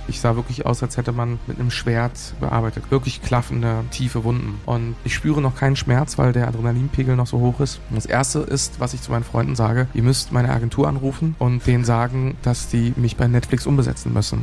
Ich sah wirklich aus, als hätte man mit einem Schwert bearbeitet. Wirklich klaffende, tiefe Wunden. Und ich spüre noch keinen Schmerz, weil der Adrenalinpegel noch so hoch ist. Und das Erste ist, was ich zu meinen Freunden sage, ihr müsst meine Agentur anrufen und denen sagen, dass die mich bei Netflix umbesetzen müssen.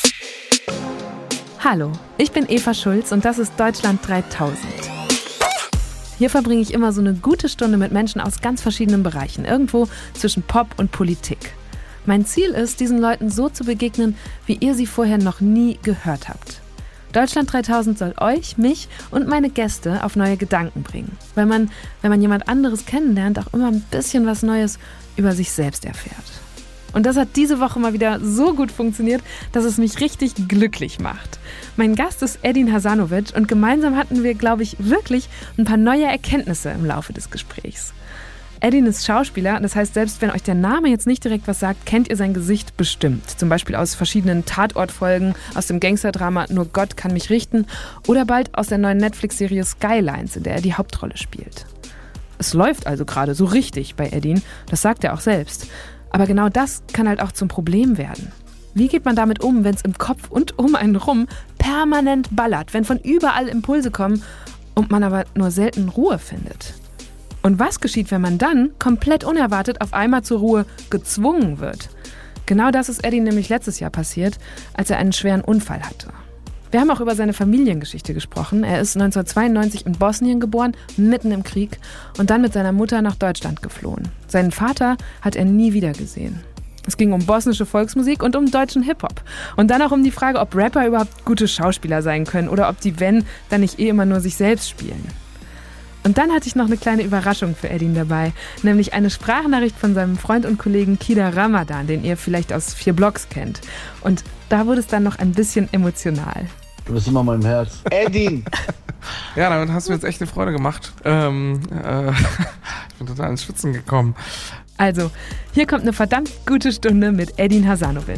Hallo, ich bin Eva Schulz und das ist Deutschland 3000. Hier verbringe ich immer so eine gute Stunde mit Menschen aus ganz verschiedenen Bereichen, irgendwo zwischen Pop und Politik. Mein Ziel ist, diesen Leuten so zu begegnen, wie ihr sie vorher noch nie gehört habt. Deutschland 3000 soll euch, mich und meine Gäste auf neue Gedanken bringen, weil man, wenn man jemand anderes kennenlernt, auch immer ein bisschen was Neues über sich selbst erfährt. Und das hat diese Woche mal wieder so gut funktioniert, dass es mich richtig glücklich macht. Mein Gast ist Edin Hasanovic und gemeinsam hatten wir, glaube ich, wirklich ein paar neue Erkenntnisse im Laufe des Gesprächs. Edin ist Schauspieler, das heißt, selbst wenn euch der Name jetzt nicht direkt was sagt, kennt ihr sein Gesicht bestimmt. Zum Beispiel aus verschiedenen Tatortfolgen, aus dem Gangsterdrama Nur Gott kann mich richten oder bald aus der neuen Netflix-Serie Skylines, in der er die Hauptrolle spielt. Es läuft also gerade so richtig bei Edin, das sagt er auch selbst. Aber genau das kann halt auch zum Problem werden. Wie geht man damit um, wenn es im Kopf und um einen rum permanent ballert, wenn von überall Impulse kommen und man aber nur selten Ruhe findet? Und was geschieht, wenn man dann komplett unerwartet auf einmal zur Ruhe gezwungen wird? Genau das ist Edin nämlich letztes Jahr passiert, als er einen schweren Unfall hatte. Wir haben auch über seine Familiengeschichte gesprochen. Er ist 1992 in Bosnien geboren, mitten im Krieg, und dann mit seiner Mutter nach Deutschland geflohen. Seinen Vater hat er nie wieder gesehen. Es ging um bosnische Volksmusik und um deutschen Hip-Hop. Und dann auch um die Frage, ob Rapper überhaupt gute Schauspieler sein können oder ob die, wenn, dann nicht immer nur sich selbst spielen. Und dann hatte ich noch eine kleine Überraschung für Edin dabei, nämlich eine Sprachnachricht von seinem Freund und Kollegen Kida Ramadan, den ihr vielleicht aus 4 Blocks kennt. Und da wurde es dann noch ein bisschen emotional. Du bist immer in meinem Herz. Edin! Ja, damit hast du jetzt echt eine Freude gemacht. Ich bin total ins Schwitzen gekommen. Also, hier kommt eine verdammt gute Stunde mit Edin Hasanovic.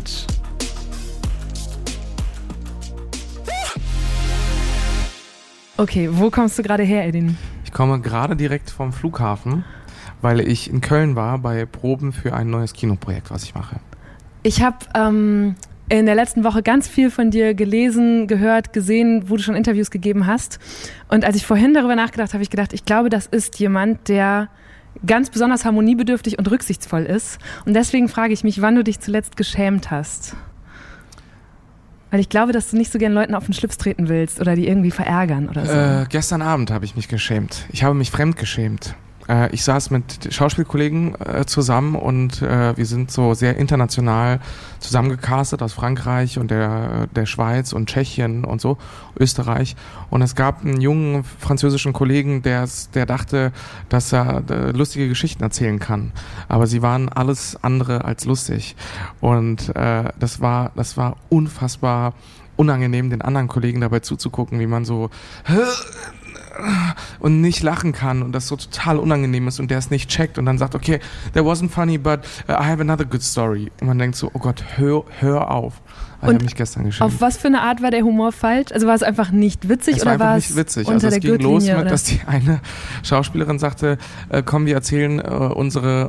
Okay, wo kommst du gerade her, Edin? Ich komme gerade direkt vom Flughafen, weil ich in Köln war bei Proben für ein neues Kinoprojekt, was ich mache. Ich habe in der letzten Woche ganz viel von dir gelesen, gehört, gesehen, wo du schon Interviews gegeben hast. Und als ich vorhin darüber nachgedacht habe, habe ich gedacht, ich glaube, das ist jemand, der ganz besonders harmoniebedürftig und rücksichtsvoll ist. Und deswegen frage ich mich, wann du dich zuletzt geschämt hast. Weil ich glaube, dass du nicht so gern Leuten auf den Schlips treten willst oder die irgendwie verärgern oder so. Gestern Abend habe ich mich geschämt. Ich habe mich fremdgeschämt. Ich saß mit Schauspielkollegen zusammen und wir sind so sehr international zusammengecastet aus Frankreich und der Schweiz und Tschechien und so, Österreich. Und es gab einen jungen französischen Kollegen, der dachte, dass er lustige Geschichten erzählen kann. Aber sie waren alles andere als lustig. Und das war unfassbar unangenehm, den anderen Kollegen dabei zuzugucken, wie man so und nicht lachen kann und das so total unangenehm ist und der es nicht checkt und dann sagt, okay, that wasn't funny, but I have another good story. Und man denkt so, oh Gott, hör auf. Ich habe mich gestern geschämt. Auf was für eine Art war der Humor falsch? Also war es einfach nicht witzig oder war es nicht witzig? Unter also der es ging los mit, oder? dass die eine Schauspielerin sagte, komm, wir erzählen unsere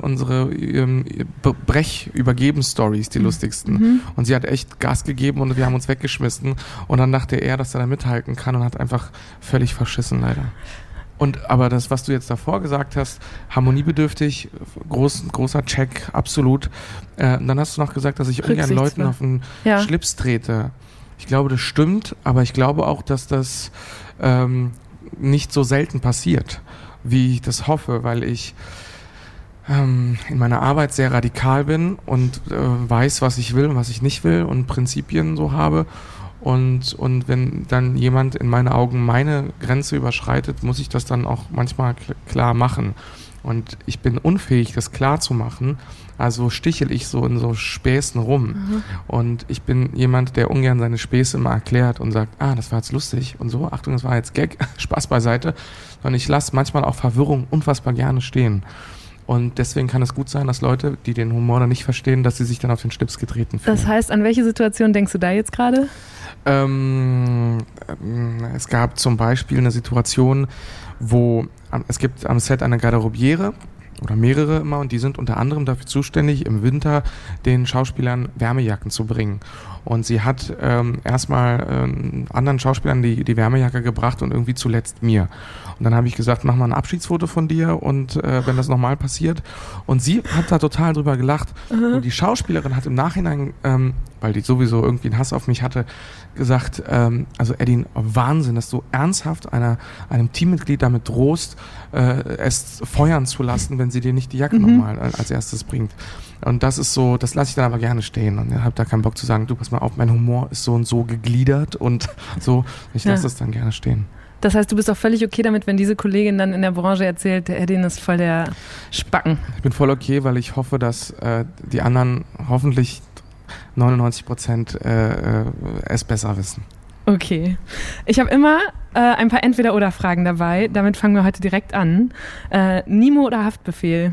Brech-Übergeben-Stories, die lustigsten. Mhm. Und sie hat echt Gas gegeben und wir haben uns weggeschmissen. Und dann dachte er, dass er da mithalten kann und hat einfach völlig verschissen, leider. Aber das, was du jetzt davor gesagt hast, harmoniebedürftig, großer Check, absolut. Dann hast du noch gesagt, dass ich ungern Leuten auf den Schlips trete. Ich glaube, das stimmt, aber ich glaube auch, dass das nicht so selten passiert, wie ich das hoffe, weil ich in meiner Arbeit sehr radikal bin und weiß, was ich will und was ich nicht will und Prinzipien so habe. Und wenn dann jemand in meinen Augen meine Grenze überschreitet, muss ich das dann auch manchmal klar machen. Und ich bin unfähig, das klar zu machen, also stichel ich so in so Späßen rum. Mhm. Und ich bin jemand, der ungern seine Späße immer erklärt und sagt, das war jetzt lustig und so, Achtung, das war jetzt Gag, Spaß beiseite. Und ich lasse manchmal auch Verwirrung unfassbar gerne stehen. Und deswegen kann es gut sein, dass Leute, die den Humor dann nicht verstehen, dass sie sich dann auf den Schlips getreten fühlen. Das heißt, an welche Situation denkst du da jetzt gerade? Es gab zum Beispiel eine Situation, wo es gibt am Set eine Garderobiere oder mehrere immer, und die sind unter anderem dafür zuständig, im Winter den Schauspielern Wärmejacken zu bringen. Und sie hat erstmal anderen Schauspielern die Wärmejacke gebracht und irgendwie zuletzt mir. Und dann habe ich gesagt, mach mal ein Abschiedsfoto von dir und wenn das nochmal passiert. Und sie hat da total drüber gelacht. Und die Schauspielerin hat im Nachhinein, weil die sowieso irgendwie einen Hass auf mich hatte, gesagt, also Edin, Wahnsinn, dass du ernsthaft einem Teammitglied damit drohst, es feuern zu lassen, wenn sie dir nicht die Jacke nochmal als erstes bringt. Und das ist so, das lasse ich dann aber gerne stehen und ich habe da keinen Bock zu sagen, du pass mal auf, mein Humor ist so und so gegliedert und so, ich lasse das dann gerne stehen. Das heißt, du bist auch völlig okay damit, wenn diese Kollegin dann in der Branche erzählt, der Edin ist voll der Spacken. Ich bin voll okay, weil ich hoffe, dass die anderen hoffentlich 99% es besser wissen. Okay. Ich habe immer ein paar Entweder-oder-Fragen dabei. Damit fangen wir heute direkt an. Nimo oder Haftbefehl?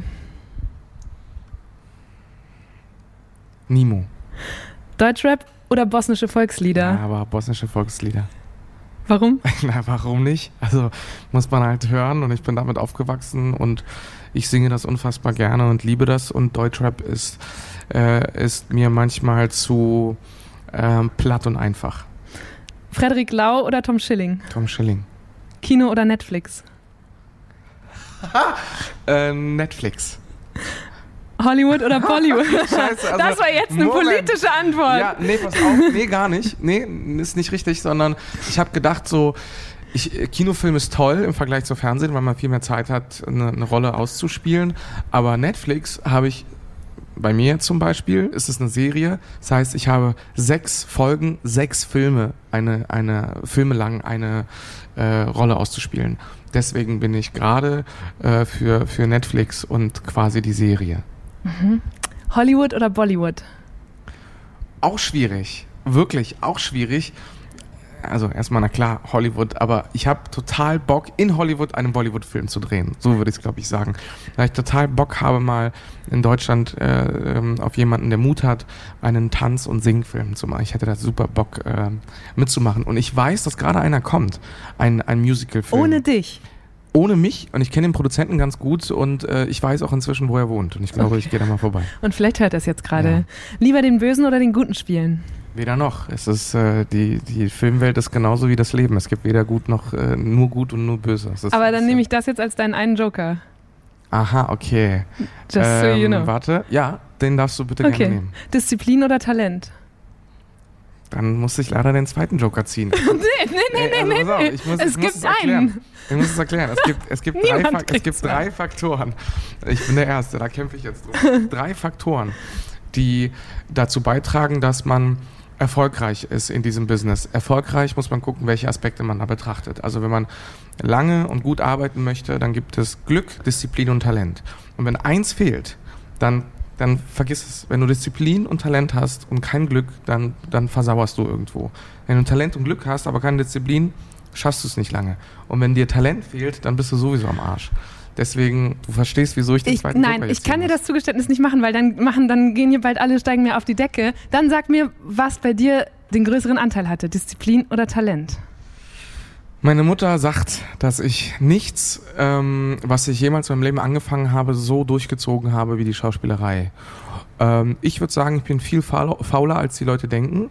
Nimo. Deutschrap oder bosnische Volkslieder? Ja, aber bosnische Volkslieder. Warum? Na, warum nicht? Also muss man halt hören und ich bin damit aufgewachsen und ich singe das unfassbar gerne und liebe das und Deutschrap ist mir manchmal zu platt und einfach. Frederik Lau oder Tom Schilling? Tom Schilling. Kino oder Netflix? Netflix. Hollywood oder Bollywood? Scheiße, also, das war jetzt eine politische Antwort. Ja, nee, pass auf. Nee, gar nicht. Nee, ist nicht richtig, sondern ich habe gedacht so, Kinofilm ist toll im Vergleich zum Fernsehen, weil man viel mehr Zeit hat, eine Rolle auszuspielen. Aber Netflix habe ich, bei mir jetzt zum Beispiel, ist es eine Serie. Das heißt, ich habe 6 Folgen, 6 Filme, Filme lang eine Rolle auszuspielen. Deswegen bin ich gerade für Netflix und quasi die Serie. Mhm. Hollywood oder Bollywood? Auch schwierig. Wirklich, auch schwierig. Also erstmal, na klar, Hollywood, aber ich habe total Bock, in Hollywood einen Bollywood-Film zu drehen. So würde ich es, glaube ich, sagen. Weil ich total Bock habe, mal in Deutschland auf jemanden, der Mut hat, einen Tanz- und Singfilm zu machen. Ich hätte da super Bock mitzumachen. Und ich weiß, dass gerade einer kommt, ein Musical-Film. Ohne dich? Ohne mich, und ich kenne den Produzenten ganz gut und ich weiß auch inzwischen, wo er wohnt. Und ich glaube, ich gehe da mal vorbei. Und vielleicht hört er es jetzt gerade. Ja. Lieber den Bösen oder den Guten spielen? Weder noch. Es ist die Filmwelt ist genauso wie das Leben. Es gibt weder gut noch nur gut und nur böse. Aber dann nehme ich das jetzt als deinen einen Joker. Aha, okay. Just so you know. Warte, ja, den darfst du bitte gerne nehmen. Disziplin oder Talent? Dann muss ich leider den zweiten Joker ziehen. Nee. Es gibt einen. Ich muss es erklären. Es gibt 3 Faktoren. Ich bin der Erste, da kämpfe ich jetzt drum. 3 Faktoren, die dazu beitragen, dass man erfolgreich ist in diesem Business. Erfolgreich muss man gucken, welche Aspekte man da betrachtet. Also wenn man lange und gut arbeiten möchte, dann gibt es Glück, Disziplin und Talent. Und wenn eins fehlt, dann vergiss es. Wenn du Disziplin und Talent hast und kein Glück, dann versauerst du irgendwo. Wenn du Talent und Glück hast, aber keine Disziplin, schaffst du es nicht lange. Und wenn dir Talent fehlt, dann bist du sowieso am Arsch. Deswegen, du verstehst, wieso ich den zweiten Joker jetzt Nein, ich kann dir das Zugeständnis nicht machen, weil dann gehen hier bald alle, steigen mir auf die Decke. Dann sag mir, was bei dir den größeren Anteil hatte, Disziplin oder Talent? Meine Mutter sagt, dass ich nichts, was ich jemals in meinem Leben angefangen habe, so durchgezogen habe wie die Schauspielerei. Ich würde sagen, ich bin viel fauler, als die Leute denken.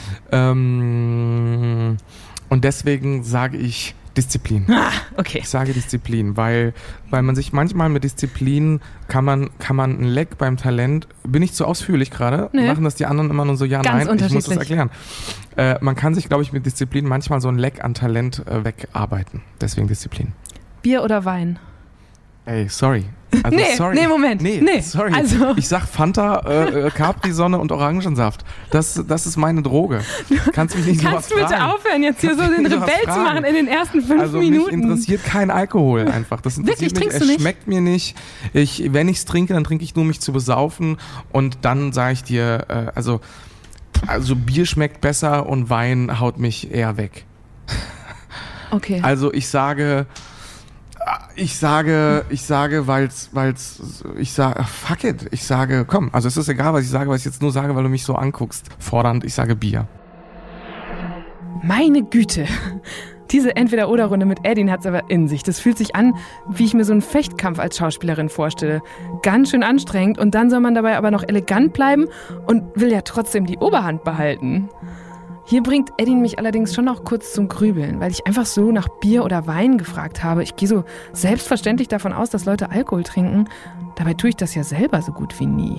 Und deswegen sage ich Disziplin. Okay. Ich sage Disziplin, weil man sich manchmal mit Disziplin kann man ein Leck beim Talent. Bin ich zu ausführlich gerade? Nee. Machen das die anderen immer nur so, ja, ganz nein, ich muss das erklären. Man kann sich, glaube ich, mit Disziplin manchmal so ein Leck an Talent wegarbeiten. Deswegen Disziplin. Bier oder Wein? Ey, sorry. Also, Moment. Sorry. Also. Ich sag Fanta, Capri-Sonne und Orangensaft. Das ist meine Droge. Kannst mich nicht so was fragen. Kannst du bitte aufhören, jetzt hier so den Rebell zu machen in den ersten 5 Minuten? Also mich interessiert kein Alkohol einfach. Das interessiert mich. Es schmeckt mir nicht. Wenn ich es trinke, dann trinke ich nur, mich zu besaufen. Und dann sage ich dir, also Bier schmeckt besser und Wein haut mich eher weg. Okay. Also ich sage, fuck it. Ich sage, komm, also es ist egal, was ich sage, weil ich jetzt nur sage, weil du mich so anguckst. Fordernd, ich sage Bier. Meine Güte. Diese Entweder-oder-Runde mit Edin hat's aber in sich. Das fühlt sich an, wie ich mir so einen Fechtkampf als Schauspielerin vorstelle. Ganz schön anstrengend und dann soll man dabei aber noch elegant bleiben und will ja trotzdem die Oberhand behalten. Hier bringt Edin mich allerdings schon auch kurz zum Grübeln, weil ich einfach so nach Bier oder Wein gefragt habe. Ich gehe so selbstverständlich davon aus, dass Leute Alkohol trinken. Dabei tue ich das ja selber so gut wie nie.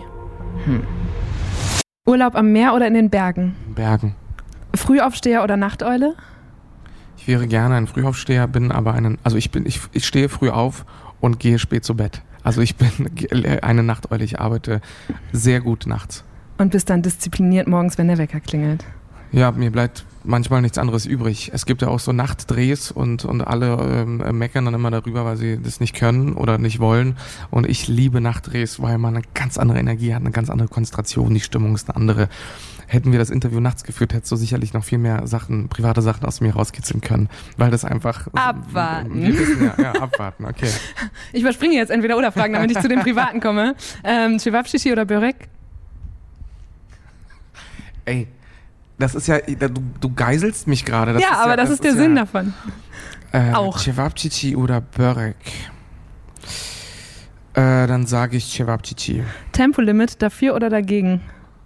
Urlaub am Meer oder in den Bergen? Bergen. Frühaufsteher oder Nachteule? Ich wäre gerne ein Frühaufsteher, ich stehe früh auf und gehe spät zu Bett. Also ich bin eine Nachteule, ich arbeite sehr gut nachts. Und bist dann diszipliniert morgens, wenn der Wecker klingelt? Ja, mir bleibt manchmal nichts anderes übrig. Es gibt ja auch so Nachtdrehs und alle meckern dann immer darüber, weil sie das nicht können oder nicht wollen. Und ich liebe Nachtdrehs, weil man eine ganz andere Energie hat, eine ganz andere Konzentration, die Stimmung ist eine andere. Hätten wir das Interview nachts geführt, hättest du sicherlich noch viel mehr private Sachen aus mir rauskitzeln können, weil das einfach... Abwarten. Wir wissen ja, abwarten, okay. Ich überspringe jetzt Entweder-oder-Fragen, damit ich zu den Privaten komme. Cevapcici oder Börek? Ey, das ist ja, du geiselst mich gerade. Ja, aber das ist der Sinn davon. Auch. Cevapcici oder Börek? Dann sage ich Cevapcici. Tempolimit, dafür oder dagegen?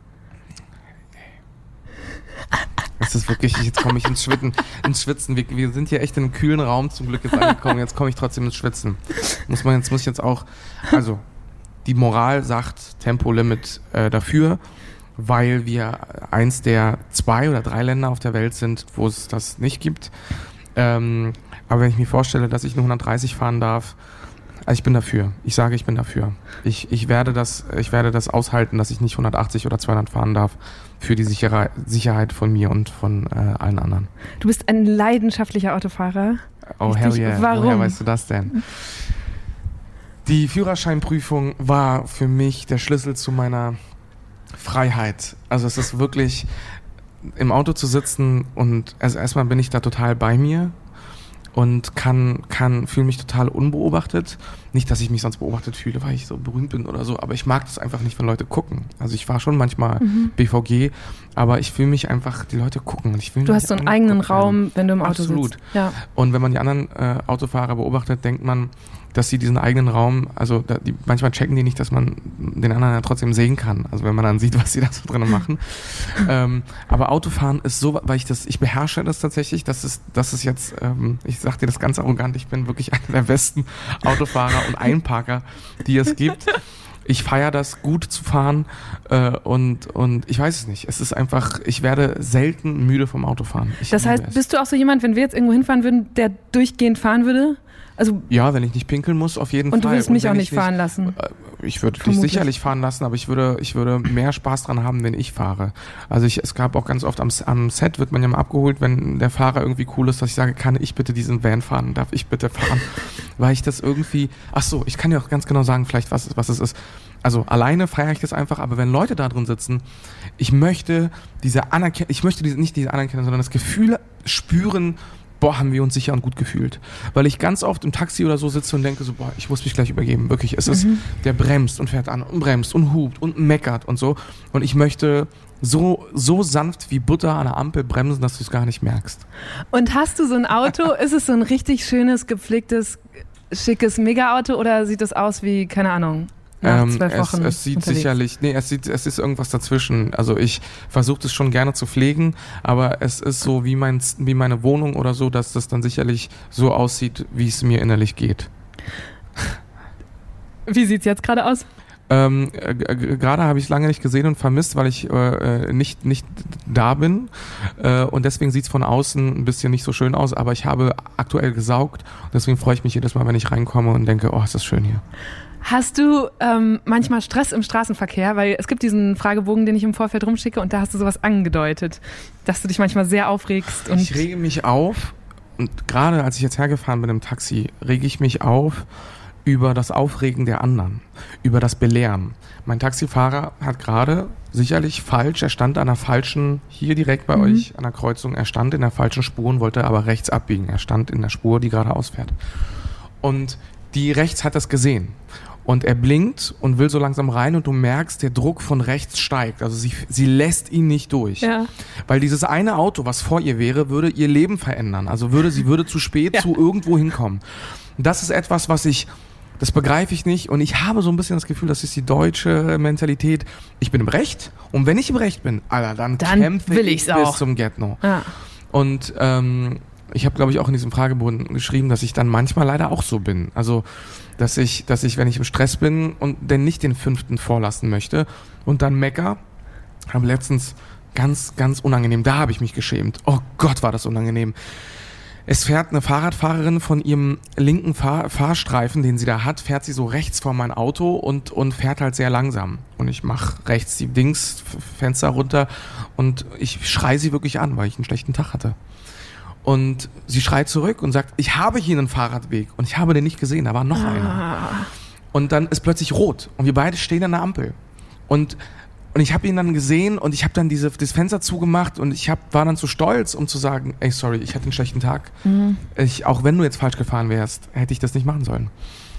Das ist wirklich, jetzt komme ich ins Schwitzen. Wir sind hier echt in einem kühlen Raum zum Glück jetzt angekommen. Jetzt komme ich trotzdem ins Schwitzen. Muss ich jetzt auch, also die Moral sagt Tempolimit dafür, weil wir eins der 2 oder 3 Länder auf der Welt sind, wo es das nicht gibt. Aber wenn ich mir vorstelle, dass ich nur 130 fahren darf, also ich bin dafür. Ich sage, ich bin dafür. Ich werde das aushalten, dass ich nicht 180 oder 200 fahren darf für die Sicherheit von mir und von allen anderen. Du bist ein leidenschaftlicher Autofahrer. Oh, hell yeah. Warum? Woher weißt du das denn? Die Führerscheinprüfung war für mich der Schlüssel zu meiner Freiheit. Also es ist wirklich, im Auto zu sitzen und erstmal bin ich da total bei mir und fühle mich total unbeobachtet. Nicht, dass ich mich sonst beobachtet fühle, weil ich so berühmt bin oder so, aber ich mag das einfach nicht, wenn Leute gucken. Also ich fahre schon manchmal BVG, aber ich fühle mich einfach, die Leute gucken. Und ich will du hast so einen eigenen Raum, wenn du im Auto Absolut. sitzt. Ja. Und wenn man die anderen Autofahrer beobachtet, denkt man, dass sie diesen eigenen Raum, also manchmal checken die nicht, dass man den anderen ja trotzdem sehen kann. Also wenn man dann sieht, was sie da so drin machen. Aber Autofahren ist so, weil ich beherrsche das tatsächlich, das ist jetzt, ich sag dir das ganz arrogant, ich bin wirklich einer der besten Autofahrer und Einparker, die es gibt. Ich feiere das, gut zu fahren und ich weiß es nicht. Es ist einfach, ich werde selten müde vom Autofahren. Das heißt, bist du auch so jemand, wenn wir jetzt irgendwo hinfahren würden, der durchgehend fahren würde? Also ja, wenn ich nicht pinkeln muss, auf jeden Fall. Und du willst mich auch nicht fahren lassen? Ich würde dich sicherlich fahren lassen, aber ich würde mehr Spaß dran haben, wenn ich fahre. Also es gab auch ganz oft am Set, wird man ja mal abgeholt, wenn der Fahrer irgendwie cool ist, dass ich sage, kann ich bitte diesen Van fahren? Darf ich bitte fahren? Weil ich das irgendwie, ich kann dir auch ganz genau sagen, vielleicht was es ist. Also alleine feiere ich das einfach, aber wenn Leute da drin sitzen, ich möchte nicht diese Anerkennung, sondern das Gefühl spüren, haben wir uns sicher und gut gefühlt. Weil ich ganz oft im Taxi oder so sitze und denke so, ich muss mich gleich übergeben. Wirklich, es ist, der bremst und fährt an und bremst und hupt und meckert und so. Und ich möchte so sanft wie Butter an der Ampel bremsen, dass du es gar nicht merkst. Und hast du so ein Auto, ist es so ein richtig schönes, gepflegtes, schickes Mega-Auto oder sieht es aus wie, keine Ahnung, nach 12 Wochen es sieht unterwegs? sicherlich, es ist irgendwas dazwischen. Also ich versuche das schon gerne zu pflegen, aber es ist so wie meine Wohnung oder so, dass das dann sicherlich so aussieht, wie es mir innerlich geht. Wie sieht's jetzt gerade aus? Gerade habe ich es lange nicht gesehen und vermisst, weil ich nicht da bin und deswegen sieht es von außen ein bisschen nicht so schön aus, aber ich habe aktuell gesaugt und deswegen freue ich mich jedes Mal, wenn ich reinkomme und denke, ist das schön hier. Hast du manchmal Stress im Straßenverkehr? Weil es gibt diesen Fragebogen, den ich im Vorfeld rumschicke und da hast du sowas angedeutet, dass du dich manchmal sehr aufregst. Und ich rege mich auf und gerade als ich jetzt hergefahren bin im Taxi, rege ich mich auf über das Aufregen der anderen, über das Belehren. Mein Taxifahrer hat gerade sicherlich falsch, er stand an der falschen, hier direkt bei euch an der Kreuzung, er stand in der falschen Spur und wollte aber rechts abbiegen. Er stand in der Spur, die geradeaus fährt. Und die rechts hat das gesehen. Und er blinkt und will so langsam rein und du merkst, der Druck von rechts steigt. Also sie lässt ihn nicht durch. Ja. Weil dieses eine Auto, was vor ihr wäre, würde ihr Leben verändern. Also sie würde zu spät zu irgendwo hinkommen. Und das ist etwas, das begreife ich nicht. Und ich habe so ein bisschen das Gefühl, das ist die deutsche Mentalität. Ich bin im Recht und wenn ich im Recht bin, Alter, dann kämpfe ich bis zum Get-No. Ja. Und ich habe, glaube ich, auch in diesem Fragebogen geschrieben, dass ich dann manchmal leider auch so bin. Also dass ich, wenn ich im Stress bin und denn nicht den 5. vorlassen möchte und dann mecker, habe letztens ganz, ganz unangenehm, da habe ich mich geschämt. Oh Gott, war das unangenehm. Es fährt eine Fahrradfahrerin von ihrem linken Fahrstreifen, den sie da hat, fährt sie so rechts vor mein Auto und fährt halt sehr langsam. Und ich mache rechts die Fenster runter und ich schreie sie wirklich an, weil ich einen schlechten Tag hatte. Und sie schreit zurück und sagt, ich habe hier einen Fahrradweg und ich habe den nicht gesehen, da war noch einer. Und dann ist plötzlich rot und wir beide stehen an der Ampel. Und ich habe ihn dann gesehen und ich habe dann das Fenster zugemacht und war dann zu stolz, um zu sagen, ey, sorry, ich hatte einen schlechten Tag. Auch wenn du jetzt falsch gefahren wärst, hätte ich das nicht machen sollen.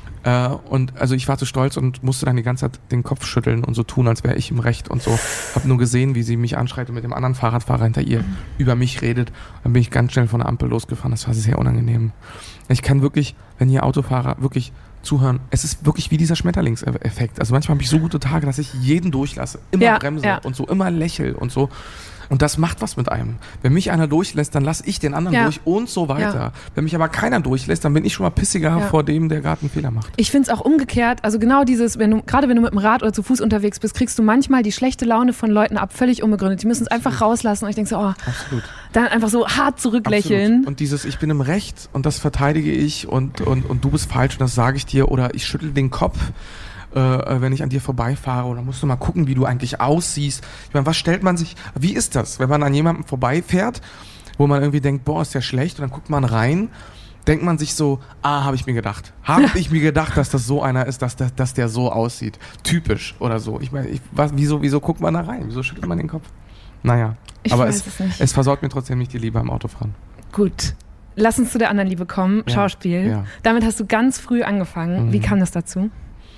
Und also ich war zu stolz und musste dann die ganze Zeit den Kopf schütteln und so tun, als wäre ich im Recht und so. Hab nur gesehen, wie sie mich anschreit und mit dem anderen Fahrradfahrer hinter ihr über mich redet. Dann bin ich ganz schnell von der Ampel losgefahren. Das war sehr unangenehm. Ich kann wirklich, wenn hier Autofahrer wirklich zuhören, es ist wirklich wie dieser Schmetterlingseffekt. Also manchmal habe ich so gute Tage, dass ich jeden durchlasse, immer bremse und so, immer lächel und so. Und das macht was mit einem. Wenn mich einer durchlässt, dann lasse ich den anderen durch und so weiter. Ja. Wenn mich aber keiner durchlässt, dann bin ich schon mal pissiger vor dem, der gerade einen Fehler macht. Ich finde es auch umgekehrt, also genau dieses, gerade wenn du mit dem Rad oder zu Fuß unterwegs bist, kriegst du manchmal die schlechte Laune von Leuten ab, völlig unbegründet. Die müssen es einfach rauslassen und ich denke so, absolut. Dann einfach so hart zurücklächeln. Absolut. Und dieses, ich bin im Recht und das verteidige ich und du bist falsch und das sage ich dir oder ich schüttel den Kopf, wenn ich an dir vorbeifahre oder musst du mal gucken, wie du eigentlich aussiehst. Ich meine, wie ist das, wenn man an jemandem vorbeifährt, wo man irgendwie denkt, boah, ist der schlecht und dann guckt man rein, denkt man sich so, habe ich mir gedacht, dass das so einer ist, dass der so aussieht. Typisch oder so. Ich meine, wieso guckt man da rein? Wieso schüttelt man den Kopf? Naja, aber es versorgt mir trotzdem nicht die Liebe am Autofahren. Gut. Lass uns zu der anderen Liebe kommen, Schauspiel. Ja. Damit hast du ganz früh angefangen. Wie kam das dazu?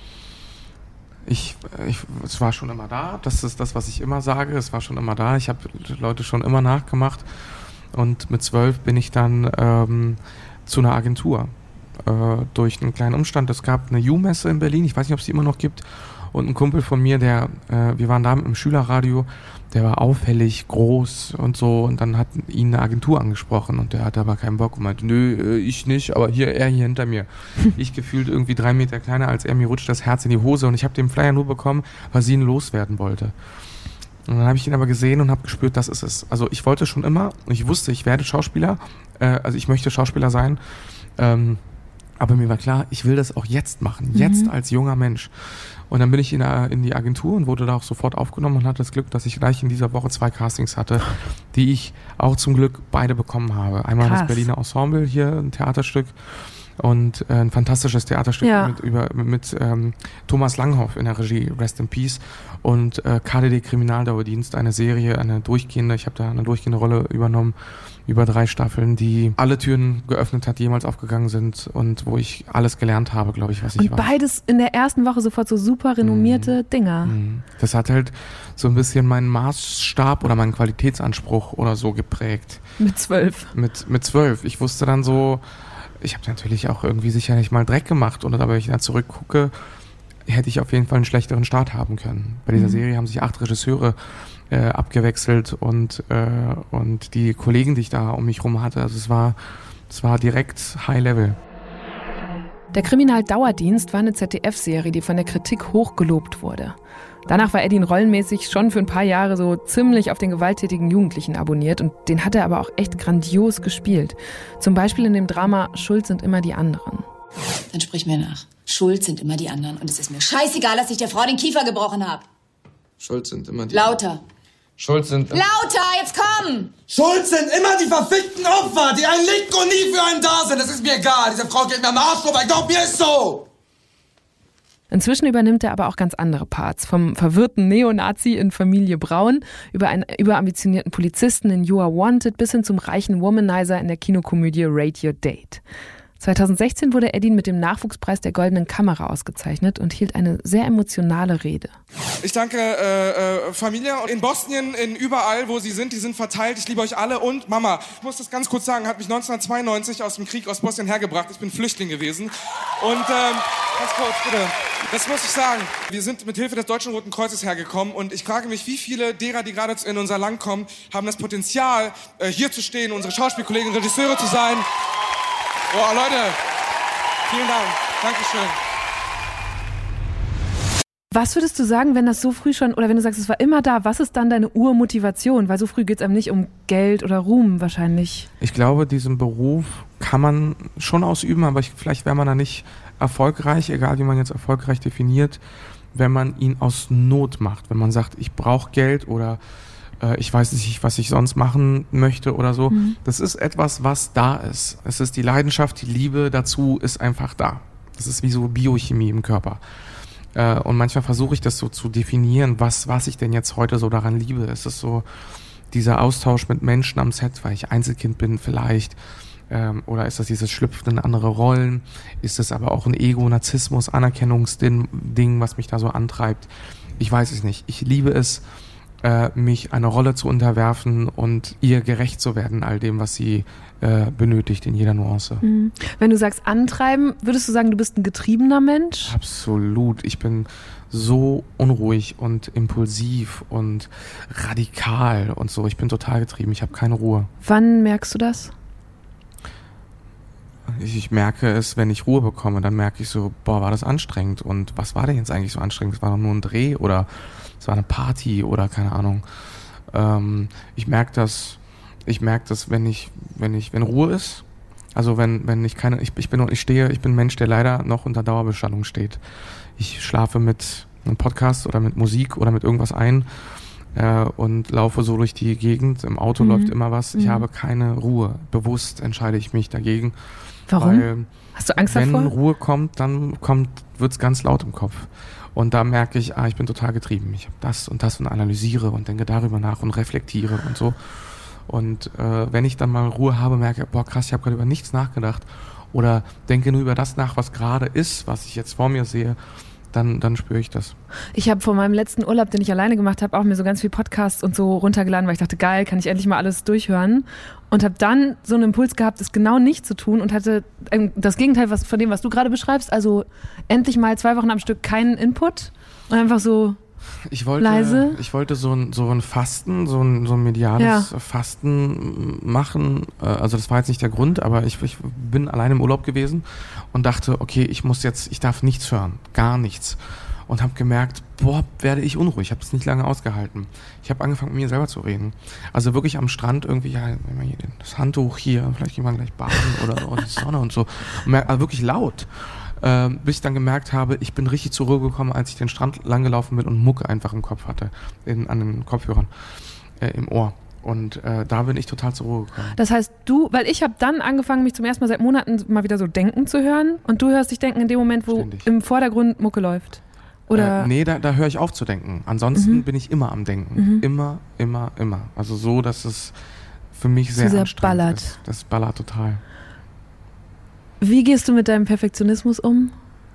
Es war schon immer da, das ist das, was ich immer sage, es war schon immer da, ich habe Leute schon immer nachgemacht und mit 12 bin ich dann zu einer Agentur durch einen kleinen Umstand. Es gab eine U-Messe in Berlin, ich weiß nicht, ob es die immer noch gibt, und ein Kumpel von mir, wir waren da im Schülerradio, der war auffällig groß und so und dann hat ihn eine Agentur angesprochen und der hatte aber keinen Bock und meinte, nö, ich nicht, aber er hier hinter mir. Ich gefühlt irgendwie 3 Meter kleiner als er, mir rutscht das Herz in die Hose und ich habe den Flyer nur bekommen, weil sie ihn loswerden wollte. Und dann habe ich ihn aber gesehen und habe gespürt, das ist es. Also ich wollte schon immer und ich wusste, ich werde Schauspieler, also ich möchte Schauspieler sein, aber mir war klar, ich will das auch jetzt machen, jetzt als junger Mensch. Und dann bin ich in die Agentur und wurde da auch sofort aufgenommen und hatte das Glück, dass ich gleich in dieser Woche 2 Castings hatte, die ich auch zum Glück beide bekommen habe. Einmal das Berliner Ensemble hier, ein Theaterstück und ein fantastisches Theaterstück mit Thomas Langhoff in der Regie, Rest in Peace, und KDD Kriminaldauerdienst, eine Serie, ich habe da eine durchgehende Rolle übernommen, über 3 Staffeln, die alle Türen geöffnet hat, die jemals aufgegangen sind und wo ich alles gelernt habe, glaube ich, was ich weiß. Und beides in der ersten Woche sofort so super renommierte Dinger. Das hat halt so ein bisschen meinen Maßstab oder meinen Qualitätsanspruch oder so geprägt. Mit 12? Mit 12. Ich wusste dann so, ich habe natürlich auch irgendwie sicherlich mal Dreck gemacht und aber wenn ich dann zurückgucke, hätte ich auf jeden Fall einen schlechteren Start haben können. Bei dieser Serie haben sich 8 Regisseure abgewechselt und die Kollegen, die ich da um mich rum hatte, also es war direkt High Level. Der Kriminaldauerdienst war eine ZDF-Serie, die von der Kritik hoch gelobt wurde. Danach war Edin rollenmäßig schon für ein paar Jahre so ziemlich auf den gewalttätigen Jugendlichen abonniert und den hat er aber auch echt grandios gespielt. Zum Beispiel in dem Drama Schuld sind immer die anderen. Dann sprich mir nach. Schuld sind immer die anderen und es ist mir scheißegal, dass ich der Frau den Kiefer gebrochen habe. Schuld sind immer die... Lauter. Schuld sind... Lauter, jetzt komm! Schuld sind immer die verfickten Opfer, die einen licken und nie für einen da sind. Das ist mir egal. Diese Frau geht mir am Arsch vorbei. Glaub mir, ist so! Inzwischen übernimmt er aber auch ganz andere Parts. Vom verwirrten Neonazi in Familie Braun über einen überambitionierten Polizisten in You Are Wanted bis hin zum reichen Womanizer in der Kinokomödie Rate Your Date. 2016 wurde Edin mit dem Nachwuchspreis der Goldenen Kamera ausgezeichnet und hielt eine sehr emotionale Rede. Ich danke Familie in Bosnien, in überall, wo sie sind. Die sind verteilt. Ich liebe euch alle. Und Mama, ich muss das ganz kurz sagen, hat mich 1992 aus dem Krieg aus Bosnien hergebracht. Ich bin Flüchtling gewesen. Und ganz kurz, bitte. Das muss ich sagen. Wir sind mit Hilfe des Deutschen Roten Kreuzes hergekommen. Und ich frage mich, wie viele derer, die gerade in unser Land kommen, haben das Potenzial, hier zu stehen, unsere Schauspielkollegen, Regisseure zu sein. Boah, Leute, vielen Dank. Dankeschön. Was würdest du sagen, wenn das so früh schon, oder wenn du sagst, es war immer da, was ist dann deine Urmotivation? Weil so früh geht es einem nicht um Geld oder Ruhm wahrscheinlich. Ich glaube, diesen Beruf kann man schon ausüben, aber vielleicht wäre man da nicht erfolgreich, egal wie man jetzt erfolgreich definiert, wenn man ihn aus Not macht. Wenn man sagt, ich brauche Geld oder ich weiß nicht, was ich sonst machen möchte oder so. Das ist etwas, was da ist. Es ist die Leidenschaft, die Liebe dazu ist einfach da. Das ist wie so Biochemie im Körper. Und manchmal versuche ich das so zu definieren, was ich denn jetzt heute so daran liebe. Ist es so dieser Austausch mit Menschen am Set, weil ich Einzelkind bin vielleicht, oder ist das dieses Schlüpfen in andere Rollen? Ist es aber auch ein Ego, Narzissmus, Anerkennungsding, was mich da so antreibt? Ich weiß es nicht. Ich liebe es, mich einer Rolle zu unterwerfen und ihr gerecht zu werden, all dem, was sie benötigt, in jeder Nuance. Wenn du sagst antreiben, würdest du sagen, du bist ein getriebener Mensch? Absolut. Ich bin so unruhig und impulsiv und radikal und so. Ich bin total getrieben. Ich habe keine Ruhe. Wann merkst du das? Ich merke es, wenn ich Ruhe bekomme, dann merke ich so, boah, war das anstrengend und was war denn jetzt eigentlich so anstrengend? Es war doch nur ein Dreh oder es war eine Party oder keine Ahnung. Ich merke das, wenn Ruhe ist, also wenn ich keine, ich bin ein Mensch, der leider noch unter Dauerbeschallung steht. Ich schlafe mit einem Podcast oder mit Musik oder mit irgendwas ein und laufe so durch die Gegend. Im Auto läuft immer was. Ich habe keine Ruhe. Bewusst entscheide ich mich dagegen. Warum? Weil, hast du Angst davor? Wenn Ruhe kommt, dann wird's ganz laut im Kopf. Und da merke ich, ich bin total getrieben. Ich habe das und analysiere und denke darüber nach und reflektiere und so. Und wenn ich dann mal Ruhe habe, merke ich, boah krass, ich habe gerade über nichts nachgedacht oder denke nur über das nach, was gerade ist, was ich jetzt vor mir sehe, dann spüre ich das. Ich habe vor meinem letzten Urlaub, den ich alleine gemacht habe, auch mir so ganz viel Podcasts und so runtergeladen, weil ich dachte, geil, kann ich endlich mal alles durchhören. Und habe dann so einen Impuls gehabt, es genau nicht zu tun und hatte das Gegenteil von dem, was du gerade beschreibst. Also endlich mal 2 Wochen am Stück keinen Input und einfach so leise. Ich wollte so ein Fasten, so ein mediales Fasten machen. Also das war jetzt nicht der Grund, aber ich bin allein im Urlaub gewesen und dachte, okay, ich darf nichts hören, gar nichts. Und habe gemerkt, boah, werde ich unruhig. Ich habe das nicht lange ausgehalten. Ich habe angefangen, mit mir selber zu reden. Also wirklich am Strand irgendwie, ja, wenn man hier das Handtuch hier, vielleicht gehen wir gleich baden oder die Sonne und so. Also wirklich laut. Bis ich dann gemerkt habe, ich bin richtig zur Ruhe gekommen, als ich den Strand langgelaufen bin und Mucke einfach im Kopf hatte, an den Kopfhörern, im Ohr. Und da bin ich total zur Ruhe gekommen. Das heißt, weil ich habe dann angefangen, mich zum ersten Mal seit Monaten mal wieder so denken zu hören und du hörst dich denken in dem Moment, wo Ständig. Im Vordergrund Mucke läuft. Oder? Nee, da höre ich auf zu denken. Ansonsten bin ich immer am Denken. Immer. Also so, dass es für mich sehr anstrengend ballert. ist. Das ballert total. Wie gehst du mit deinem Perfektionismus um?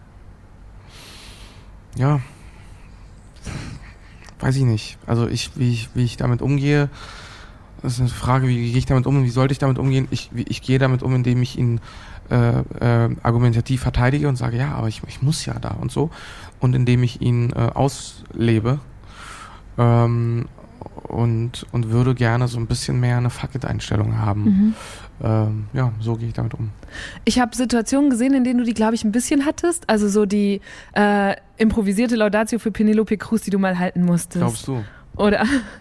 Ja, weiß ich nicht. Also wie ich damit umgehe, das ist eine Frage, wie gehe ich damit um und wie sollte ich damit umgehen? Ich gehe damit um, indem ich ihn argumentativ verteidige und sage, ja, aber ich muss ja da und so. Und indem ich ihn auslebe und würde gerne so ein bisschen mehr eine Fuck-it-Einstellung haben. Ja, so gehe ich damit um. Ich habe Situationen gesehen, in denen du die, glaube ich, ein bisschen hattest. Also so die improvisierte Laudatio für Penelope Cruz, die du mal halten musstest. Glaubst du? Oder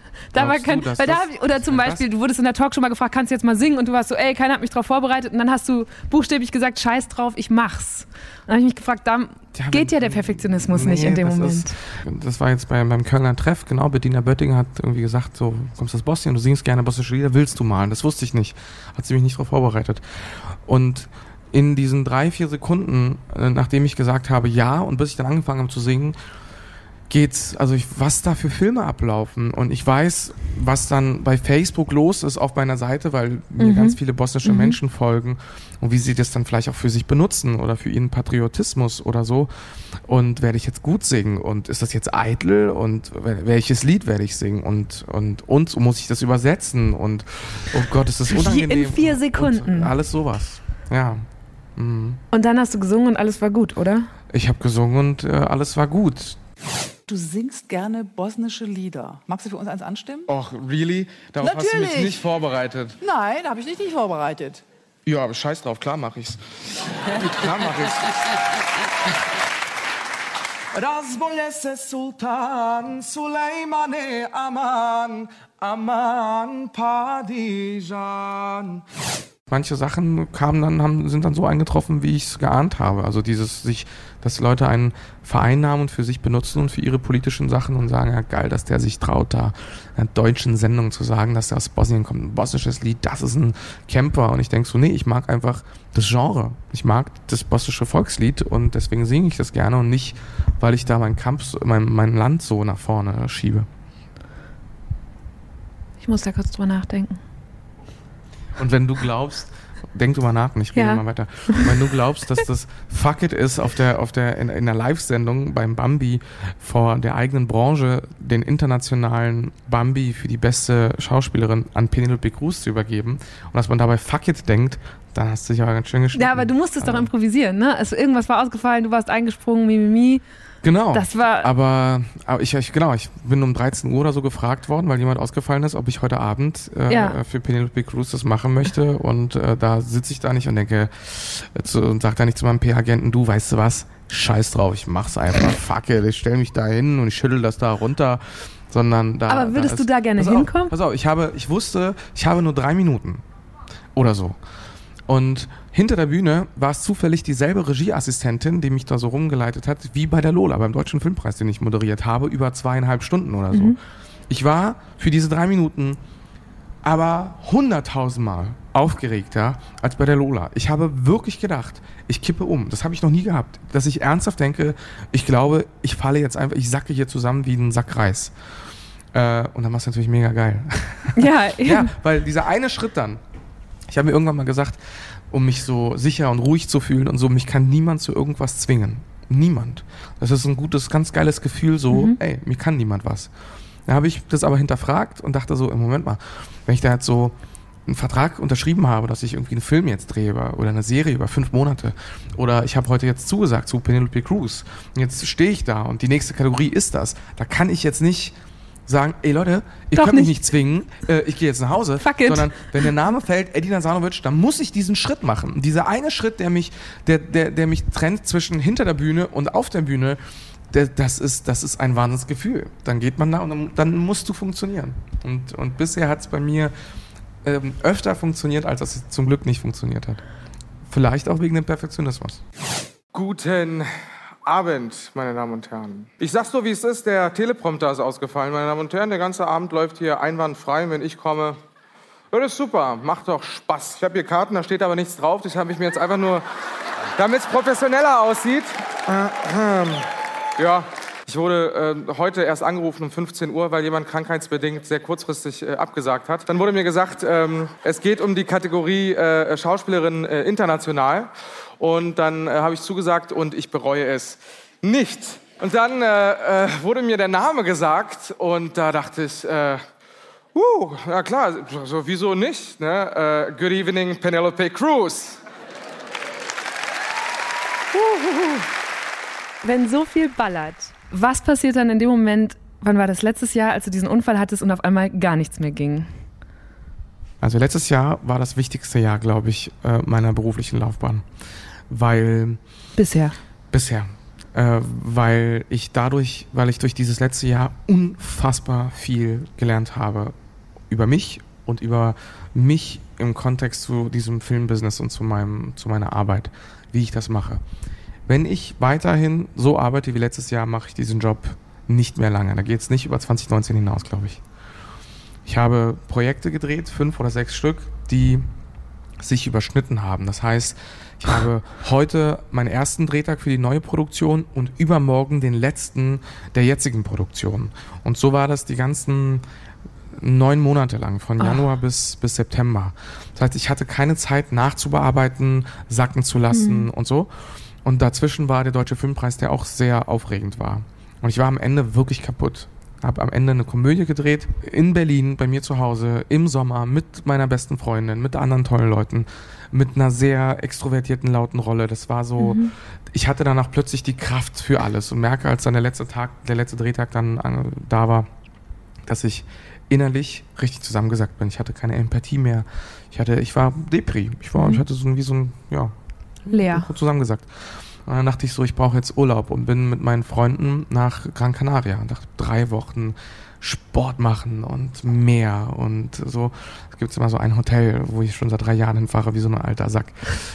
zum Beispiel, du wurdest in der Talkshow mal gefragt, kannst du jetzt mal singen? Und du warst so, ey, keiner hat mich drauf vorbereitet. Und dann hast du buchstäblich gesagt, scheiß drauf, ich mach's. Und dann habe ich mich gefragt, da geht ja der Perfektionismus nicht in dem Moment. Das war jetzt beim Kölner Treff, genau, Bettina Böttinger hat irgendwie gesagt, so, kommst aus Bosnien, du singst gerne bosnische Lieder, willst du malen? Das wusste ich nicht. Hat sie mich nicht drauf vorbereitet. Und in diesen 3-4 Sekunden, nachdem ich gesagt habe, ja, und bis ich dann angefangen habe zu singen, was da für Filme ablaufen und ich weiß, was dann bei Facebook los ist auf meiner Seite, weil mir ganz viele bosnische Menschen folgen und wie sie das dann vielleicht auch für sich benutzen oder für ihren Patriotismus oder so und werde ich jetzt gut singen und ist das jetzt eitel und welches Lied werde ich singen und muss ich das übersetzen und oh Gott, ist das unangenehm. In 4 Sekunden. Und alles sowas, ja. Mhm. Und dann hast du gesungen und alles war gut, oder? Ich habe gesungen und alles war gut. Du singst gerne bosnische Lieder. Magst du für uns eins anstimmen? Och, really? Darauf hast du mich nicht vorbereitet. Nein, da habe ich dich nicht vorbereitet. Ja, aber scheiß drauf, klar mach ich's. Klar mach ich's. Razbolje se Sultan, Sulejmane Aman, Aman Padijan. Manche Sachen sind dann so eingetroffen, wie ich es geahnt habe. Also dass Leute einen vereinnahmen und für sich benutzen und für ihre politischen Sachen und sagen, ja geil, dass der sich traut, da in einer deutschen Sendung zu sagen, dass der aus Bosnien kommt, ein bosnisches Lied, das ist ein Camper. Und ich denke so, nee, ich mag einfach das Genre. Ich mag das bosnische Volkslied und deswegen singe ich das gerne und nicht, weil ich da mein Land so nach vorne schiebe. Ich muss da kurz drüber nachdenken. Und wenn du glaubst, denk drüber nach und ich rede mal weiter. Und wenn du glaubst, dass das Fuck It ist, in der Live-Sendung beim Bambi vor der eigenen Branche den internationalen Bambi für die beste Schauspielerin an Penelope Cruz zu übergeben und dass man dabei Fuck It denkt, dann hast du dich aber ganz schön geschnitten. Ja, aber du musstest doch improvisieren, ne? Also irgendwas war ausgefallen, du warst eingesprungen, Mimimi. Genau. Das war aber ich bin um 13 Uhr oder so gefragt worden, weil jemand ausgefallen ist, ob ich heute Abend für Penelope Cruz das machen möchte. Und da sitze ich da nicht und denke und sage da nicht zu meinem PR-Agenten, du, weißt du was, scheiß drauf, ich mach's einfach, fuck it, ich stelle mich da hin und ich schüttel das da runter. Sondern da. Aber würdest du da gerne hinkommen? Pass auf, ich wusste, ich habe nur 3 Minuten oder so. Und hinter der Bühne war es zufällig dieselbe Regieassistentin, die mich da so rumgeleitet hat, wie bei der Lola, beim Deutschen Filmpreis, den ich moderiert habe, über 2,5 Stunden oder so. Ich war für diese 3 Minuten aber 100.000 Mal aufgeregter als bei der Lola. Ich habe wirklich gedacht, ich kippe um. Das habe ich noch nie gehabt. Dass ich ernsthaft denke, ich glaube, ich falle jetzt einfach, ich sacke hier zusammen wie ein Sack Reis. Und dann war es natürlich mega geil. Ja, weil dieser eine Schritt dann, ich habe mir irgendwann mal gesagt, um mich so sicher und ruhig zu fühlen und so, mich kann niemand zu irgendwas zwingen. Niemand. Das ist ein gutes, ganz geiles Gefühl, so, ey, mir kann niemand was. Da habe ich das aber hinterfragt und dachte so, im Moment mal, wenn ich da jetzt so einen Vertrag unterschrieben habe, dass ich irgendwie einen Film jetzt drehe oder eine Serie über 5 Monate oder ich habe heute jetzt zugesagt zu Penelope Cruz und jetzt stehe ich da und die nächste Kategorie ist das. Da kann ich jetzt nicht sagen, ey Leute, ihr könnt mich nicht zwingen, ich gehe jetzt nach Hause, sondern wenn der Name fällt, Eddie Nazanovic, dann muss ich diesen Schritt machen. Dieser eine Schritt, der mich trennt zwischen hinter der Bühne und auf der Bühne, das ist ein Wahnsinnsgefühl. Dann geht man da und dann musst du funktionieren. Und bisher hat es bei mir öfter funktioniert, als es zum Glück nicht funktioniert hat. Vielleicht auch wegen dem Perfektionismus. Guten Abend, meine Damen und Herren. Ich sag's so, wie es ist, der Teleprompter ist ausgefallen, meine Damen und Herren. Der ganze Abend läuft hier einwandfrei, wenn ich komme. Das ist super, macht doch Spaß. Ich habe hier Karten, da steht aber nichts drauf. Das habe ich mir jetzt einfach nur, damit es professioneller aussieht. Ja, ich wurde heute erst angerufen um 15 Uhr, weil jemand krankheitsbedingt sehr kurzfristig abgesagt hat. Dann wurde mir gesagt, es geht um die Kategorie Schauspielerin international. Und dann habe ich zugesagt und ich bereue es nicht. Und dann wurde mir der Name gesagt und da dachte ich, ja klar, so wieso nicht? Ne? Good evening, Penelope Cruz. Wenn so viel ballert, was passiert dann in dem Moment, wann war das letztes Jahr, als du diesen Unfall hattest und auf einmal gar nichts mehr ging? Also letztes Jahr war das wichtigste Jahr, glaube ich, meiner beruflichen Laufbahn. Bisher. Weil ich durch dieses letzte Jahr unfassbar viel gelernt habe über mich und über mich im Kontext zu diesem Filmbusiness und zu meiner Arbeit, wie ich das mache. Wenn ich weiterhin so arbeite wie letztes Jahr, mache ich diesen Job nicht mehr lange. Da geht es nicht über 2019 hinaus, glaube ich. Ich habe Projekte gedreht, 5 oder 6 Stück, die sich überschnitten haben. Das heißt, ich habe heute meinen ersten Drehtag für die neue Produktion und übermorgen den letzten der jetzigen Produktion. Und so war das die ganzen 9 Monate lang, von Januar bis September. Das heißt, ich hatte keine Zeit nachzubearbeiten, sacken zu lassen und so. Und dazwischen war der Deutsche Filmpreis, der auch sehr aufregend war. Und ich war am Ende wirklich kaputt. Habe am Ende eine Komödie gedreht, in Berlin, bei mir zu Hause, im Sommer, mit meiner besten Freundin, mit anderen tollen Leuten, mit einer sehr extrovertierten, lauten Rolle. Das war so, ich hatte danach plötzlich die Kraft für alles und merke, als dann der letzte Drehtag dann da war, dass ich innerlich richtig zusammengesackt bin. Ich hatte keine Empathie mehr. Ich war Depri. Ich hatte leer zusammengesackt. Und dann dachte ich so, ich brauche jetzt Urlaub und bin mit meinen Freunden nach Gran Canaria und dachte 3 Wochen Sport machen und Meer und so. Es gibt immer so ein Hotel, wo ich schon seit 3 Jahren hinfahre, wie so ein alter Sack.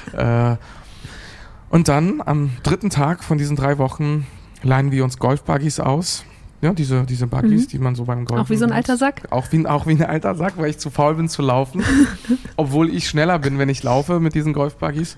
Und dann am 3. Tag von diesen 3 Wochen leihen wir uns Golfbuggies aus. Ja, diese Buggies, die man so beim Golfen... Auch wie so ein alter Sack? Auch wie ein alter Sack, weil ich zu faul bin zu laufen. Obwohl ich schneller bin, wenn ich laufe mit diesen Golfbuggies.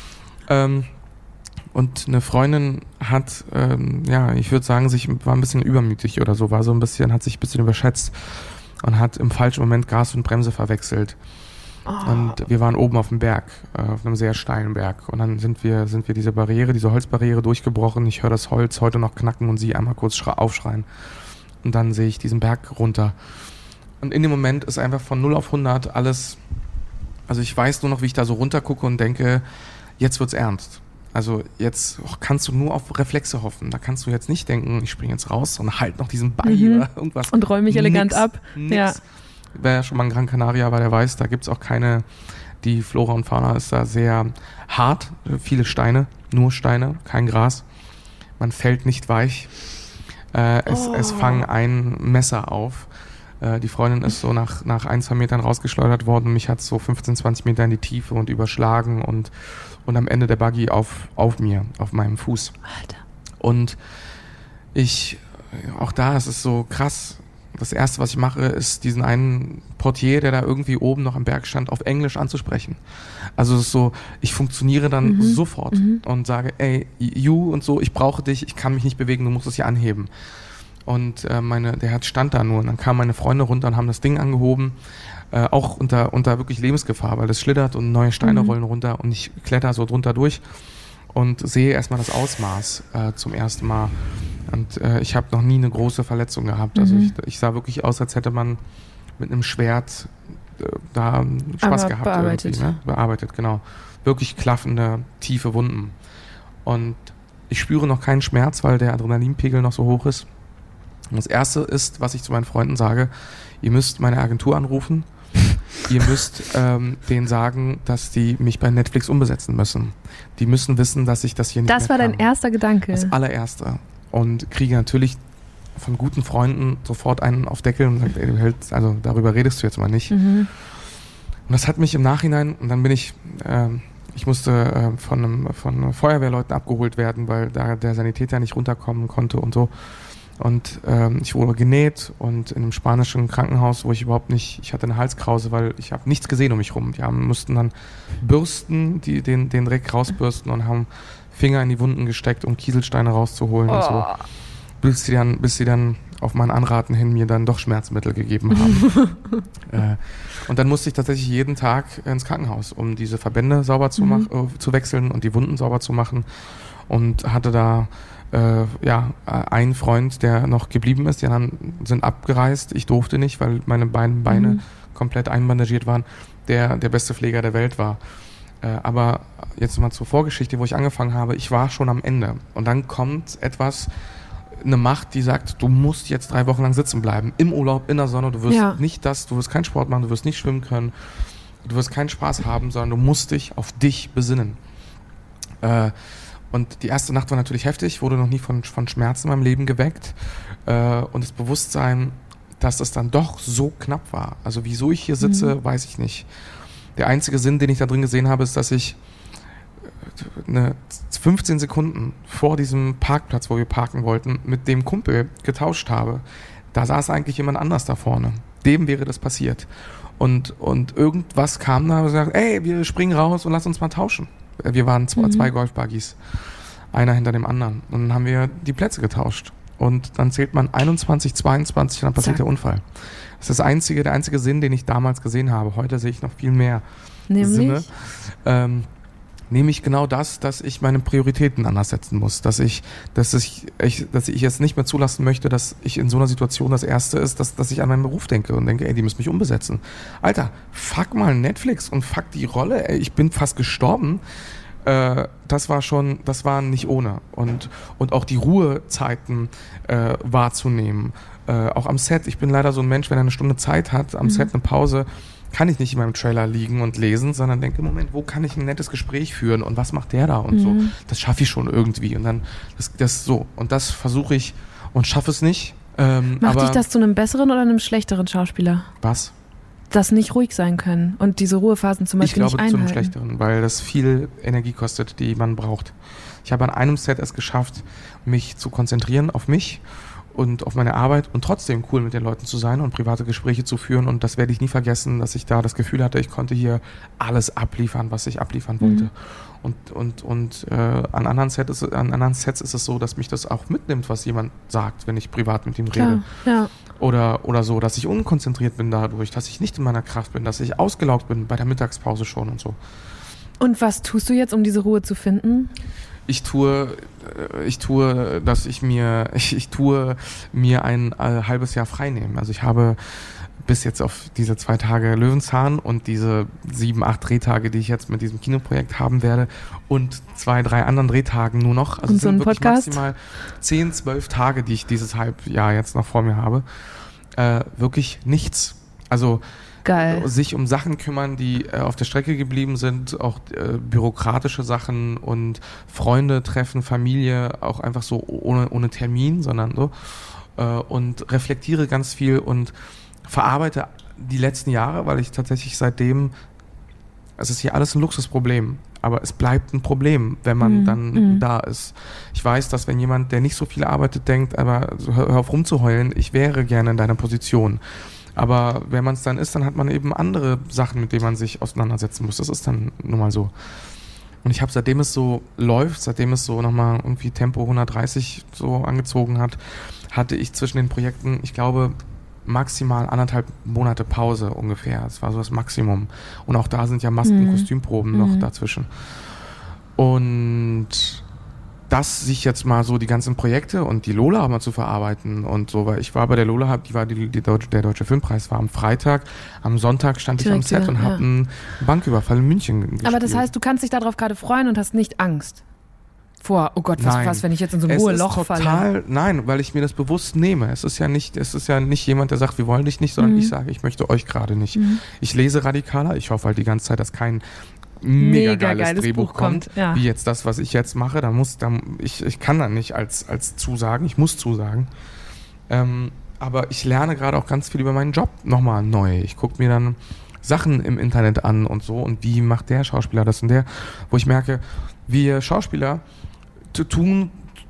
Und eine Freundin hat, ich würde sagen, war ein bisschen übermütig oder so, hat sich ein bisschen überschätzt und hat im falschen Moment Gas und Bremse verwechselt. Und wir waren oben auf dem Berg, auf einem sehr steilen Berg. Und dann sind wir diese Holzbarriere durchgebrochen. Ich höre das Holz heute noch knacken und sie einmal kurz aufschreien. Und dann sehe ich diesen Berg runter. Und in dem Moment ist einfach von 0 auf 100 alles, also ich weiß nur noch, wie ich da so runter gucke und denke, jetzt wird's ernst. Also jetzt kannst du nur auf Reflexe hoffen. Da kannst du jetzt nicht denken, ich springe jetzt raus und halt noch diesen Ball oder irgendwas. Und räume mich elegant ab. Nix. Ja. Wer schon mal in Gran Canaria war, der weiß, da gibt's auch die Flora und Fauna ist da sehr hart. Viele Steine, nur Steine, kein Gras. Man fällt nicht weich. Es fangen ein Messer auf. Die Freundin ist so nach 1-2 Metern rausgeschleudert worden. Mich hat so 15, 20 Meter in die Tiefe und überschlagen und am Ende der Buggy auf mir, auf meinem Fuß. Alter. Und auch da ist es so krass. Das Erste, was ich mache, ist diesen einen Portier, der da irgendwie oben noch am Berg stand, auf Englisch anzusprechen. Also es ist so, ich funktioniere dann sofort und sage, ey, you und so, ich brauche dich, ich kann mich nicht bewegen, du musst es hier anheben. Und der Herr stand da nur und dann kamen meine Freunde runter und haben das Ding angehoben, auch unter wirklich Lebensgefahr, weil das schlittert und neue Steine rollen runter und ich kletter so drunter durch und sehe erstmal das Ausmaß zum ersten Mal. Und ich habe noch nie eine große Verletzung gehabt. Also ich sah wirklich aus, als hätte man mit einem Schwert da Spaß gehabt. Bearbeitet. Bearbeitet, genau. Wirklich klaffende, tiefe Wunden. Und ich spüre noch keinen Schmerz, weil der Adrenalinpegel noch so hoch ist. Und das Erste ist, was ich zu meinen Freunden sage, ihr müsst meine Agentur anrufen. Ihr müsst denen sagen, dass die mich bei Netflix umbesetzen müssen. Die müssen wissen, dass ich das hier nicht mehr Das war dein erster Gedanke? Das allererste. Und kriege natürlich von guten Freunden sofort einen auf Deckel und sagt, ey, darüber redest du jetzt mal nicht. Und das hat mich im Nachhinein, und dann bin ich musste von Feuerwehrleuten abgeholt werden, weil da der Sanitäter nicht runterkommen konnte und so. Und ich wurde genäht und in einem spanischen Krankenhaus, ich hatte eine Halskrause, weil ich habe nichts gesehen um mich rum. Die mussten dann bürsten, den Dreck rausbürsten und haben Finger in die Wunden gesteckt, um Kieselsteine rauszuholen und so. Bis sie dann auf mein Anraten hin mir dann doch Schmerzmittel gegeben haben. Und dann musste ich tatsächlich jeden Tag ins Krankenhaus, um diese Verbände sauber zu wechseln und die Wunden sauber zu machen. Und hatte da einen Freund, der noch geblieben ist. Die anderen sind abgereist. Ich durfte nicht, weil meine beiden Beine komplett einbandagiert waren. Der beste Pfleger der Welt war. Aber jetzt mal zur Vorgeschichte, wo ich angefangen habe. Ich war schon am Ende. Und dann kommt eine Macht, die sagt, du musst jetzt 3 Wochen lang sitzen bleiben. Im Urlaub, in der Sonne. Du wirst du wirst keinen Sport machen, du wirst nicht schwimmen können. Du wirst keinen Spaß haben, sondern du musst dich auf dich besinnen. Und die erste Nacht war natürlich heftig, wurde noch nie von Schmerzen in meinem Leben geweckt. Und das Bewusstsein, dass es dann doch so knapp war. Also wieso ich hier sitze, weiß ich nicht. Der einzige Sinn, den ich da drin gesehen habe, ist, dass ich 15 Sekunden vor diesem Parkplatz, wo wir parken wollten, mit dem Kumpel getauscht habe. Da saß eigentlich jemand anders da vorne. Dem wäre das passiert. Und irgendwas kam da und gesagt, ey, wir springen raus und lass uns mal tauschen. Wir waren zwei Golfbuggies, einer hinter dem anderen. Und dann haben wir die Plätze getauscht. Und dann zählt man 21, 22 und dann passiert der Unfall. Das ist der einzige Sinn, den ich damals gesehen habe. Heute sehe ich noch viel mehr Sinne. Nämlich genau das, dass ich meine Prioritäten anders setzen muss. Dass ich jetzt nicht mehr zulassen möchte, dass ich in so einer Situation das Erste ist, dass ich an meinen Beruf denke und denke, ey, die müssen mich umbesetzen. Alter, fuck mal Netflix und fuck die Rolle, ey, ich bin fast gestorben. Das war nicht ohne. Und auch die Ruhezeiten wahrzunehmen. Auch am Set. Ich bin leider so ein Mensch, wenn er eine Stunde Zeit hat, am Set eine Pause, kann ich nicht in meinem Trailer liegen und lesen, sondern denke, Moment, wo kann ich ein nettes Gespräch führen und was macht der da und so. Das schaffe ich schon irgendwie. Und dann das so. Und das versuche ich und schaffe es nicht. Macht dich das zu einem besseren oder einem schlechteren Schauspieler? Was? Das nicht ruhig sein können und diese Ruhephasen zum Beispiel nicht einhalten. Ich glaube, zu einem schlechteren, weil das viel Energie kostet, die man braucht. Ich habe an einem Set es geschafft, mich zu konzentrieren auf mich und auf meine Arbeit und trotzdem cool mit den Leuten zu sein und private Gespräche zu führen. Und das werde ich nie vergessen, dass ich da das Gefühl hatte, ich konnte hier alles abliefern, was ich abliefern wollte. Und an anderen Sets ist es so, dass mich das auch mitnimmt, was jemand sagt, wenn ich privat mit ihm rede. Ja. Oder so, dass ich unkonzentriert bin dadurch, dass ich nicht in meiner Kraft bin, dass ich ausgelaugt bin bei der Mittagspause schon und so. Und was tust du jetzt, um diese Ruhe zu finden? Ich tue mir ein halbes Jahr frei nehmen. Also ich habe bis jetzt auf diese 2 Tage Löwenzahn und diese 7, 8 Drehtage, die ich jetzt mit diesem Kinoprojekt haben werde und 2, 3 anderen Drehtagen nur noch. Also und es so sind ein wirklich Podcast? maximal 10, 12 Tage, die ich dieses Halbjahr jetzt noch vor mir habe. Wirklich nichts. Also Geil. Sich um Sachen kümmern, die auf der Strecke geblieben sind, auch bürokratische Sachen und Freunde treffen, Familie, auch einfach so ohne Termin, sondern so. Und reflektiere ganz viel und verarbeite die letzten Jahre, weil ich tatsächlich seitdem, es ist hier alles ein Luxusproblem, aber es bleibt ein Problem, wenn man dann da ist. Ich weiß, dass wenn jemand, der nicht so viel arbeitet, denkt, aber hör auf rumzuheulen, ich wäre gerne in deiner Position. Aber wenn man es dann ist, dann hat man eben andere Sachen, mit denen man sich auseinandersetzen muss. Das ist dann nun mal so. Und ich habe, seitdem es so läuft, seitdem es so nochmal irgendwie Tempo 130 so angezogen hat, hatte ich zwischen den Projekten, ich glaube, maximal 1,5 Monate Pause ungefähr. Das war so das Maximum. Und auch da sind ja Masken-Kostümproben noch dazwischen. Und das sich jetzt mal so die ganzen Projekte und die Lola mal zu verarbeiten und so, weil ich war bei der Lola, der Deutsche Filmpreis war am Freitag, am Sonntag stand ich am Set und habe einen Banküberfall in München gespielt. Aber das heißt, du kannst dich darauf gerade freuen und hast nicht Angst vor, oh Gott, was, wenn ich jetzt in so ein Ruheloch falle? Nein, weil ich mir das bewusst nehme. Es ist ja nicht jemand, der sagt, wir wollen dich nicht, sondern ich sage, ich möchte euch gerade nicht. Ich lese radikaler, ich hoffe halt die ganze Zeit, dass kein mega geiles Drehbuch kommt, wie jetzt das, was ich jetzt mache. Ich kann dann nicht als zusagen, ich muss zusagen. Aber ich lerne gerade auch ganz viel über meinen Job nochmal neu. Ich gucke mir dann Sachen im Internet an und so und wie macht der Schauspieler das und der, wo ich merke, wir Schauspieler tun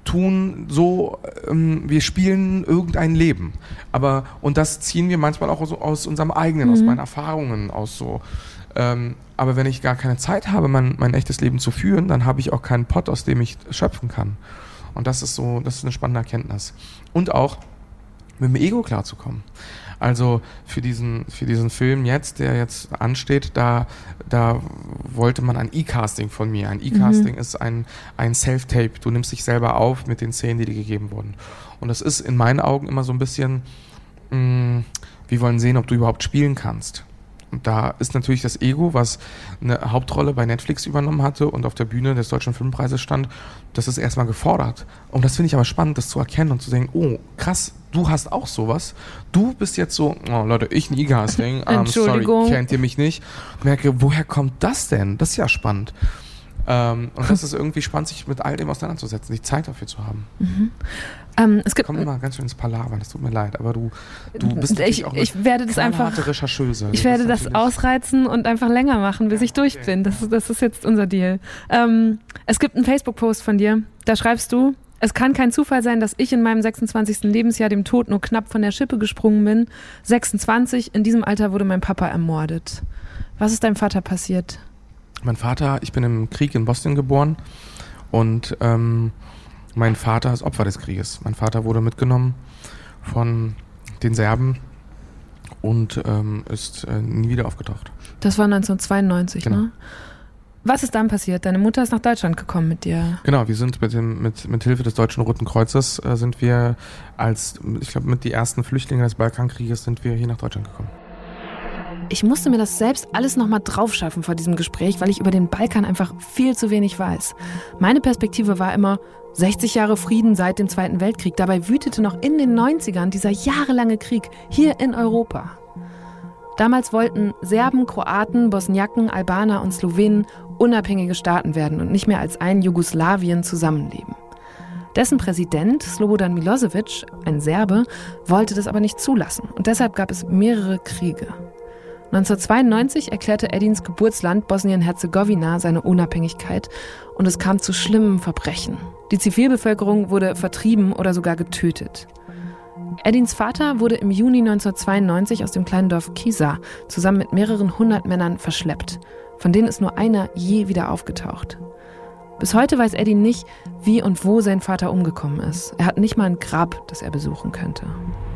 so, wir spielen irgendein Leben. Und das ziehen wir manchmal auch so aus unserem eigenen, aus meinen Erfahrungen, aus so. Aber wenn ich gar keine Zeit habe, mein echtes Leben zu führen, dann habe ich auch keinen Pott, aus dem ich schöpfen kann. Und das ist eine spannende Erkenntnis. Und auch mit dem Ego klarzukommen. Also für diesen Film jetzt, der jetzt ansteht, da wollte man ein E-Casting von mir. Ein E-Casting ist ein Self-Tape. Du nimmst dich selber auf mit den Szenen, die dir gegeben wurden. Und das ist in meinen Augen immer so ein bisschen, wir wollen sehen, ob du überhaupt spielen kannst. Und da ist natürlich das Ego, was eine Hauptrolle bei Netflix übernommen hatte und auf der Bühne des Deutschen Filmpreises stand, das ist erstmal gefordert. Und das finde ich aber spannend, das zu erkennen und zu denken, oh, krass, du hast auch sowas. Du bist jetzt so, oh Leute, ich ein E-Casting, sorry, kennt ihr mich nicht. Merke, woher kommt das denn? Das ist ja spannend. Und das ist irgendwie spannend, sich mit all dem auseinanderzusetzen, die Zeit dafür zu haben. Es gibt kommt immer ganz schön ins Palavern, das tut mir leid, aber du bist natürlich auch ich werde das einfach harte Rechercheuse. Ich werde das ausreizen und einfach länger machen, bis ich durch bin. Das ist jetzt unser Deal. Es gibt einen Facebook-Post von dir, da schreibst du, Es kann kein Zufall sein, dass ich in meinem 26. Lebensjahr dem Tod nur knapp von der Schippe gesprungen bin. 26, in diesem Alter wurde mein Papa ermordet. Was ist deinem Vater passiert? Mein Vater, ich bin im Krieg in Bosnien geboren und mein Vater ist Opfer des Krieges. Mein Vater wurde mitgenommen von den Serben und ist nie wieder aufgetaucht. Das war 1992, genau. Ne? Was ist dann passiert? Deine Mutter ist nach Deutschland gekommen mit dir. Genau, wir sind mit Hilfe des Deutschen Roten Kreuzes sind wir ich glaube, mit die ersten Flüchtlinge des Balkankrieges sind wir hier nach Deutschland gekommen. Ich musste mir das selbst alles nochmal draufschaffen vor diesem Gespräch, weil ich über den Balkan einfach viel zu wenig weiß. Meine Perspektive war immer 60 Jahre Frieden seit dem Zweiten Weltkrieg. Dabei wütete noch in den 90ern dieser jahrelange Krieg hier in Europa. Damals wollten Serben, Kroaten, Bosniaken, Albaner und Slowenen unabhängige Staaten werden und nicht mehr als ein Jugoslawien zusammenleben. Dessen Präsident, Slobodan Milosevic, ein Serbe, wollte das aber nicht zulassen und deshalb gab es mehrere Kriege. 1992 erklärte Edins Geburtsland Bosnien-Herzegowina seine Unabhängigkeit und es kam zu schlimmen Verbrechen. Die Zivilbevölkerung wurde vertrieben oder sogar getötet. Edins Vater wurde im Juni 1992 aus dem kleinen Dorf Kisa zusammen mit mehreren hundert Männern verschleppt. Von denen ist nur einer je wieder aufgetaucht. Bis heute weiß Edin nicht, wie und wo sein Vater umgekommen ist. Er hat nicht mal ein Grab, das er besuchen könnte.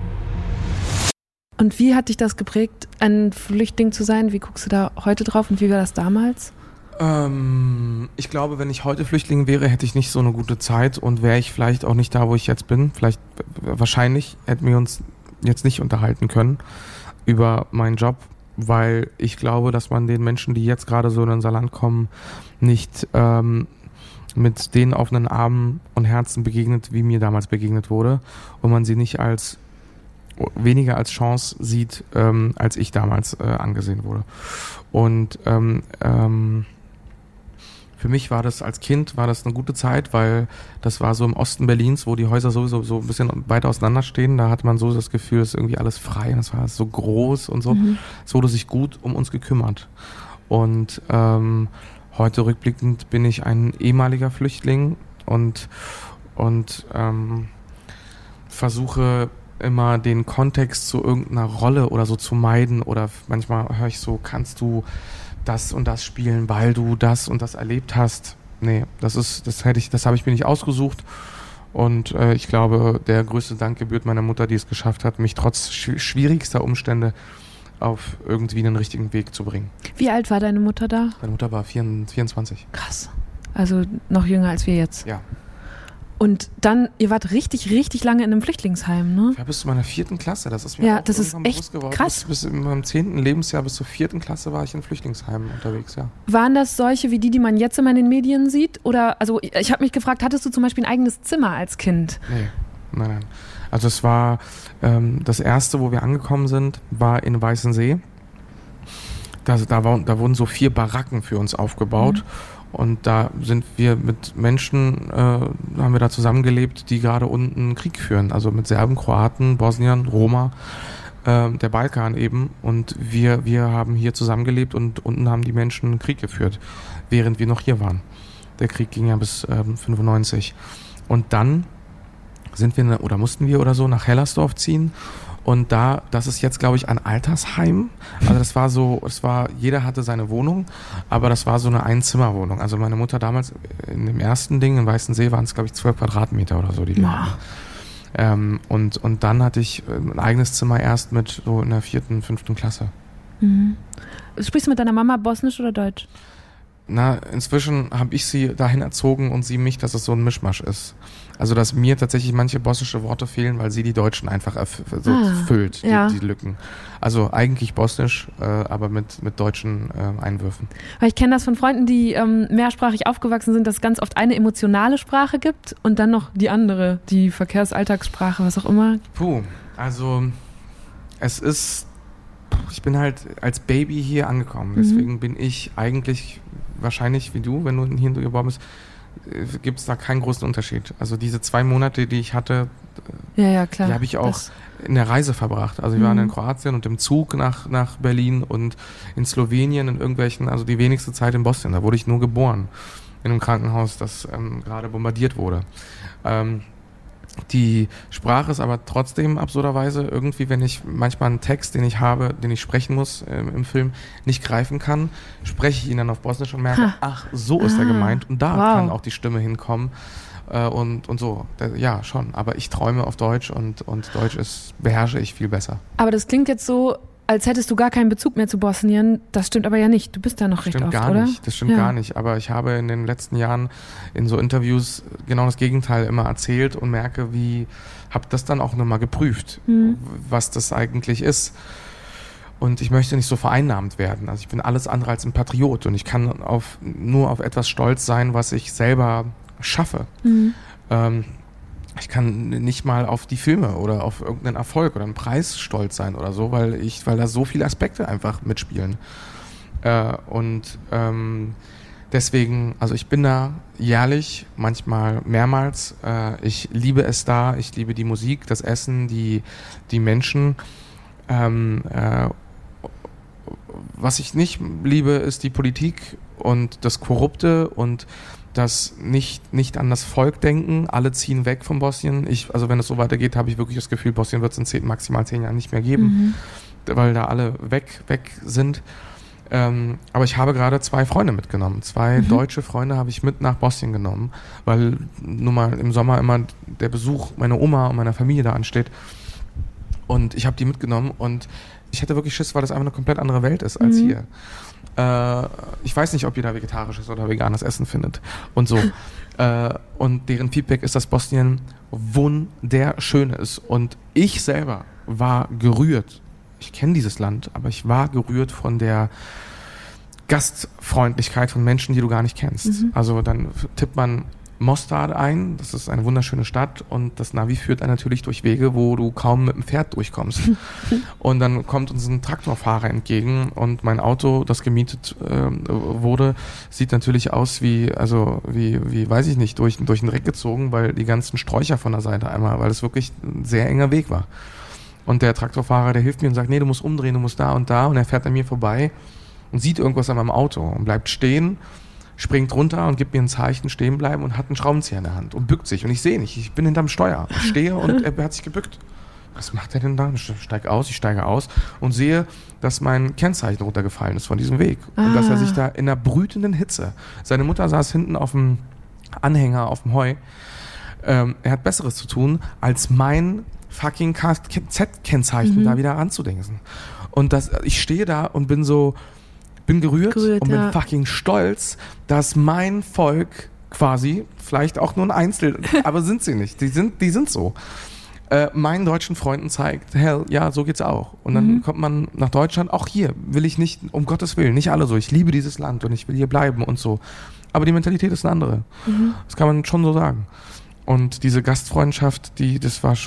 Und wie hat dich das geprägt, ein Flüchtling zu sein? Wie guckst du da heute drauf und wie war das damals? Ich glaube, wenn ich heute Flüchtling wäre, hätte ich nicht so eine gute Zeit und wäre ich vielleicht auch nicht da, wo ich jetzt bin. Wahrscheinlich hätten wir uns jetzt nicht unterhalten können über meinen Job, weil ich glaube, dass man den Menschen, die jetzt gerade so in unser Land kommen, nicht mit den offenen Armen und Herzen begegnet, wie mir damals begegnet wurde und man sie nicht weniger als Chance sieht, als ich damals angesehen wurde. Und für mich war das als Kind eine gute Zeit, weil das war so im Osten Berlins, wo die Häuser sowieso so ein bisschen weiter auseinander stehen. Da hatte man so das Gefühl, es ist irgendwie alles frei und es war so groß und so. Es wurde sich gut um uns gekümmert. Und heute rückblickend bin ich ein ehemaliger Flüchtling und versuche immer den Kontext zu irgendeiner Rolle oder so zu meiden oder manchmal höre ich so, kannst du das und das spielen, weil du das und das erlebt hast. Nee, das habe ich mir nicht ausgesucht und ich glaube, der größte Dank gebührt meiner Mutter, die es geschafft hat, mich trotz schwierigster Umstände auf irgendwie einen richtigen Weg zu bringen. Wie alt war deine Mutter da? Meine Mutter war 24. Krass. Also noch jünger als wir jetzt. Ja. Und dann, ihr wart richtig, richtig lange in einem Flüchtlingsheim, ne? Ja, bis zu meiner 4. Klasse. Das ist mir auch das ist irgendwann echt bewusst geworden. krass. Bis in meinem 10. Lebensjahr, bis zur 4. Klasse war ich in Flüchtlingsheimen unterwegs, ja. Waren das solche wie die man jetzt immer in den Medien sieht? Oder, also ich habe mich gefragt, hattest du zum Beispiel ein eigenes Zimmer als Kind? Nee, nein. Also es war, das erste, wo wir angekommen sind, war in Weißensee. Da wurden so 4 Baracken für uns aufgebaut. Und da sind wir mit Menschen, haben wir da zusammengelebt, die gerade unten Krieg führen. Also mit Serben, Kroaten, Bosniern, Roma, der Balkan eben. Und wir haben hier zusammengelebt und unten haben die Menschen Krieg geführt, während wir noch hier waren. Der Krieg ging ja bis 95. Und dann mussten wir nach Hellersdorf ziehen. Und das ist jetzt, glaube ich, ein Altersheim. Also jeder hatte seine Wohnung, aber das war so eine Einzimmerwohnung. Also meine Mutter damals in dem ersten Ding in Weißensee waren es, glaube ich, 12 Quadratmeter oder so, die wir hatten. Und dann hatte ich ein eigenes Zimmer erst mit so in der 4., 5. Klasse. Mhm. Sprichst du mit deiner Mama Bosnisch oder Deutsch? Inzwischen habe ich sie dahin erzogen und sie mich, dass es so ein Mischmasch ist. Also, dass mir tatsächlich manche bosnische Worte fehlen, weil sie die Deutschen einfach füllt, die Lücken. Also eigentlich Bosnisch, aber mit deutschen Einwürfen. Weil ich kenne das von Freunden, die mehrsprachig aufgewachsen sind, dass es ganz oft eine emotionale Sprache gibt und dann noch die andere, die Verkehrsalltagssprache, was auch immer. Also ich bin halt als Baby hier angekommen, deswegen bin ich eigentlich wahrscheinlich wie du, wenn du hier geboren bist, gibt es da keinen großen Unterschied. Also diese 2 Monate, die ich hatte, klar. Die habe ich auch in der Reise verbracht. Also wir waren in Kroatien und im Zug nach Berlin und in Slowenien in irgendwelchen, also die wenigste Zeit in Bosnien, da wurde ich nur geboren. in einem Krankenhaus, das gerade bombardiert wurde. Die Sprache ist aber trotzdem absurderweise irgendwie, wenn ich manchmal einen Text, den ich habe, den ich sprechen muss im Film, nicht greifen kann, spreche ich ihn dann auf Bosnisch und merke, ach, so ist er gemeint und da kann auch die Stimme hinkommen und so. Ja, schon, aber ich träume auf Deutsch und Deutsch beherrsche ich viel besser. Aber das klingt jetzt so, als hättest du gar keinen Bezug mehr zu Bosnien. Das stimmt aber ja nicht. Du bist da noch recht oft, oder? Das stimmt gar nicht. Aber ich habe in den letzten Jahren in so Interviews genau das Gegenteil immer erzählt und merke, habe das dann auch nochmal geprüft, was das eigentlich ist. Und ich möchte nicht so vereinnahmt werden. Also ich bin alles andere als ein Patriot und ich kann nur auf etwas stolz sein, was ich selber schaffe. Ich kann nicht mal auf die Filme oder auf irgendeinen Erfolg oder einen Preis stolz sein oder so, weil da so viele Aspekte einfach mitspielen. Deswegen, also ich bin da jährlich, manchmal mehrmals. Ich liebe es da, ich liebe die Musik, das Essen, die Menschen. Was ich nicht liebe, ist die Politik und das Korrupte und das nicht an das Volk denken. Alle ziehen weg von Bosnien. Also wenn es so weitergeht, habe ich wirklich das Gefühl, Bosnien wird es in maximal 10 Jahren nicht mehr geben, weil da alle weg sind. Aber ich habe gerade 2 Freunde mitgenommen. 2 deutsche Freunde habe ich mit nach Bosnien genommen, weil nun mal im Sommer immer der Besuch meiner Oma und meiner Familie da ansteht. Und ich habe die mitgenommen und ich hätte wirklich Schiss, weil das einfach eine komplett andere Welt ist als hier. Ich weiß nicht, ob ihr da vegetarisches oder veganes Essen findet und so. Und deren Feedback ist, dass Bosnien wunderschön ist. Und ich selber war gerührt. Ich kenne dieses Land, aber ich war gerührt von der Gastfreundlichkeit von Menschen, die du gar nicht kennst. Also dann tippt man Mostar ein, das ist eine wunderschöne Stadt und das Navi führt einen natürlich durch Wege, wo du kaum mit dem Pferd durchkommst. Und dann kommt uns ein Traktorfahrer entgegen und mein Auto, das gemietet wurde, sieht natürlich aus wie weiß ich nicht, durch den Dreck gezogen, weil die ganzen Sträucher von der Seite einmal, weil es wirklich ein sehr enger Weg war. Und der Traktorfahrer, der hilft mir und sagt, nee, du musst umdrehen, du musst da und er fährt an mir vorbei und sieht irgendwas an meinem Auto und bleibt stehen, springt runter und gibt mir ein Zeichen, stehen bleiben und hat einen Schraubenzieher in der Hand und bückt sich. Und ich sehe nicht, ich bin hinterm Steuer. Ich stehe und er hat sich gebückt. Was macht er denn da? Ich steige aus und sehe, dass mein Kennzeichen runtergefallen ist von diesem Weg. Und dass er sich da in einer brütenden Hitze, seine Mutter saß hinten auf dem Anhänger, auf dem Heu, er hat Besseres zu tun, als mein fucking Kfz-Kennzeichen da wieder ranzudingsen. Und ich stehe da und bin gerührt und bin fucking stolz, dass mein Volk quasi, vielleicht auch nur ein Einzel, aber sind sie nicht, die sind so, meinen deutschen Freunden zeigt, hell, ja, so geht's auch. Und dann kommt man nach Deutschland, auch hier will ich nicht, um Gottes Willen, nicht alle so, ich liebe dieses Land und ich will hier bleiben und so. Aber die Mentalität ist eine andere. Das kann man schon so sagen. Und diese Gastfreundschaft, das war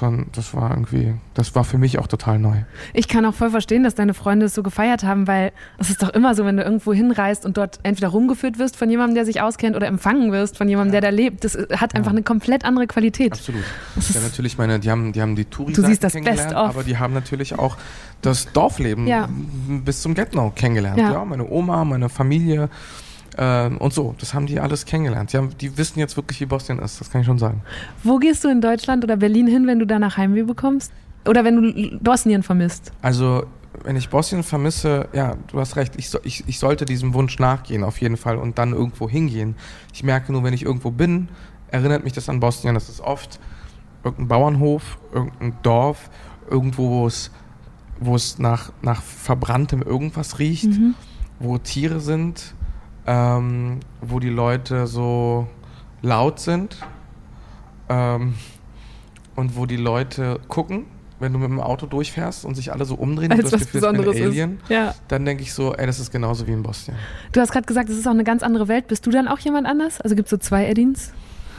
für mich auch total neu. Ich kann auch voll verstehen, dass deine Freunde es so gefeiert haben, weil es ist doch immer so, wenn du irgendwo hinreist und dort entweder rumgeführt wirst von jemandem, der sich auskennt oder empfangen wirst von jemandem, der da lebt. Das hat einfach eine komplett andere Qualität. Absolut. Ja, natürlich, die haben die Touri-Seite kennengelernt, aber die haben natürlich auch das Dorfleben bis zum Get-No kennengelernt. Ja, meine Oma, meine Familie. Und so, das haben die alles kennengelernt. Die wissen jetzt wirklich, wie Bosnien ist, das kann ich schon sagen. Wo gehst du in Deutschland oder Berlin hin, wenn du danach Heimweh bekommst? Oder wenn du Bosnien vermisst? Also, wenn ich Bosnien vermisse, ja, du hast recht, ich sollte diesem Wunsch nachgehen auf jeden Fall und dann irgendwo hingehen. Ich merke nur, wenn ich irgendwo bin, erinnert mich das an Bosnien. Das ist oft irgendein Bauernhof, irgendein Dorf, irgendwo, wo es nach verbranntem irgendwas riecht, wo Tiere sind, wo die Leute so laut sind und wo die Leute gucken, wenn du mit dem Auto durchfährst und sich alle so umdrehen und das Gefühl, ich bin ein Alien, dann denke ich so, das ist genauso wie in Bosnien. Du hast gerade gesagt, es ist auch eine ganz andere Welt. Bist du dann auch jemand anders? Also gibt es so 2 Edins?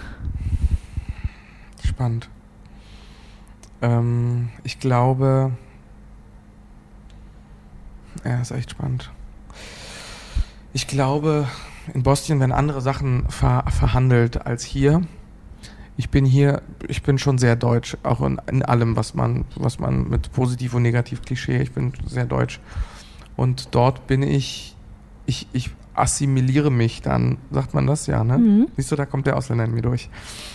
Spannend. Ich glaube, ist echt spannend. Ich glaube, in Bosnien werden andere Sachen verhandelt als hier. Ich bin schon sehr deutsch, auch in allem, was man mit positiv und negativ Klischee, ich bin sehr deutsch. Und dort bin ich assimiliere mich dann, sagt man das? Ja, ne? Mhm. Siehst du, da kommt der Ausländer in mir durch.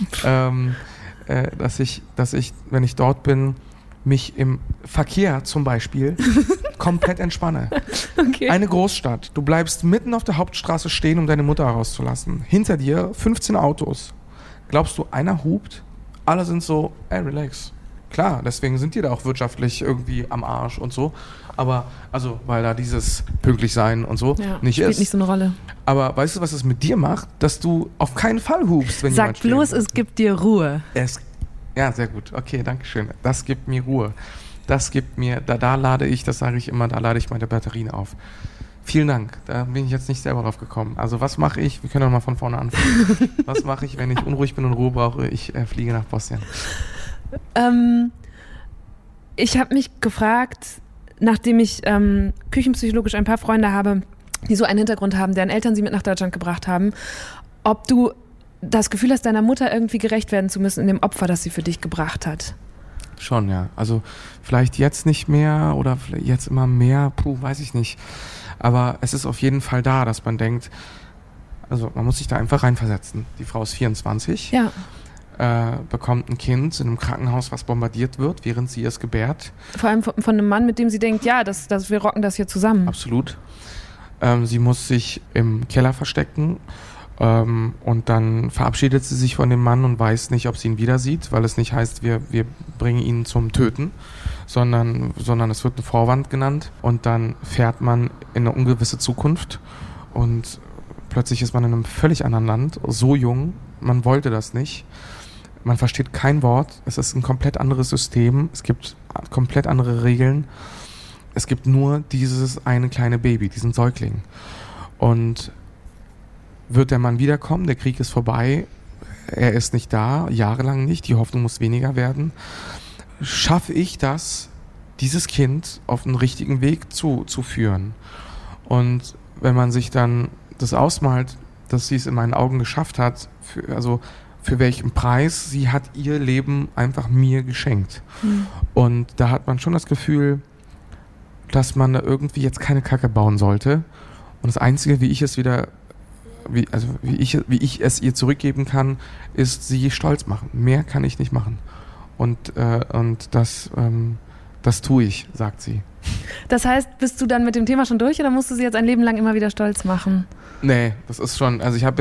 Dass ich, wenn ich dort bin, mich im Verkehr zum Beispiel komplett entspanne. Okay. Eine Großstadt. Du bleibst mitten auf der Hauptstraße stehen, um deine Mutter rauszulassen. Hinter dir 15 Autos. Glaubst du, einer hupt? Alle sind so, ey, relax. Klar, deswegen sind die da auch wirtschaftlich irgendwie am Arsch und so. Aber, also, weil da dieses pünktlich sein und so nicht spielt ist. nicht so eine Rolle. Aber weißt du, was es mit dir macht? Dass du auf keinen Fall hupst, wenn jemand Sag bloß, steht. es gibt dir Ruhe. Ja, sehr gut. Okay, danke schön. Das gibt mir Ruhe. Das gibt mir, da lade ich, das sage ich immer, da lade ich meine Batterien auf. Vielen Dank. Da bin ich jetzt nicht selber drauf gekommen. Also was mache ich? Wir können doch mal von vorne anfangen. Was mache ich, wenn ich unruhig bin und Ruhe brauche? Ich fliege nach Bosnien. Ich habe mich gefragt, nachdem ich küchenpsychologisch ein paar Freunde habe, die so einen Hintergrund haben, deren Eltern sie mit nach Deutschland gebracht haben, ob du das Gefühl hast, deiner Mutter irgendwie gerecht werden zu müssen in dem Opfer, das sie für dich gebracht hat. Schon, ja. Also vielleicht jetzt nicht mehr oder vielleicht jetzt immer mehr, weiß ich nicht. Aber es ist auf jeden Fall da, dass man denkt, also man muss sich da einfach reinversetzen. Die Frau ist 24, Ja. bekommt ein Kind in einem Krankenhaus, was bombardiert wird, während sie es gebärt. Vor allem von einem Mann, mit dem sie denkt, ja, wir rocken das hier zusammen. Absolut. Sie muss sich im Keller verstecken und dann verabschiedet sie sich von dem Mann und weiß nicht, ob sie ihn wieder sieht, weil es nicht heißt, wir bringen ihn zum Töten, sondern es wird ein Vorwand genannt und dann fährt man in eine ungewisse Zukunft und plötzlich ist man in einem völlig anderen Land, so jung, man wollte das nicht. Man versteht kein Wort, es ist ein komplett anderes System, es gibt komplett andere Regeln. Es gibt nur dieses eine kleine Baby, diesen Säugling. Und wird der Mann wiederkommen, der Krieg ist vorbei, er ist nicht da, jahrelang nicht, die Hoffnung muss weniger werden. Schaffe ich das, dieses Kind auf den richtigen Weg zu führen? Und wenn man sich dann das ausmalt, dass sie es in meinen Augen geschafft hat, für welchen Preis, sie hat ihr Leben einfach mir geschenkt. Mhm. Und da hat man schon das Gefühl, dass man da irgendwie jetzt keine Kacke bauen sollte. Und das Einzige, wie ich es ihr zurückgeben kann, ist sie stolz machen. Mehr kann ich nicht machen. Und das tue ich, sagt sie. Das heißt, bist du dann mit dem Thema schon durch oder musst du sie jetzt ein Leben lang immer wieder stolz machen? Nee, das ist schon, ich habe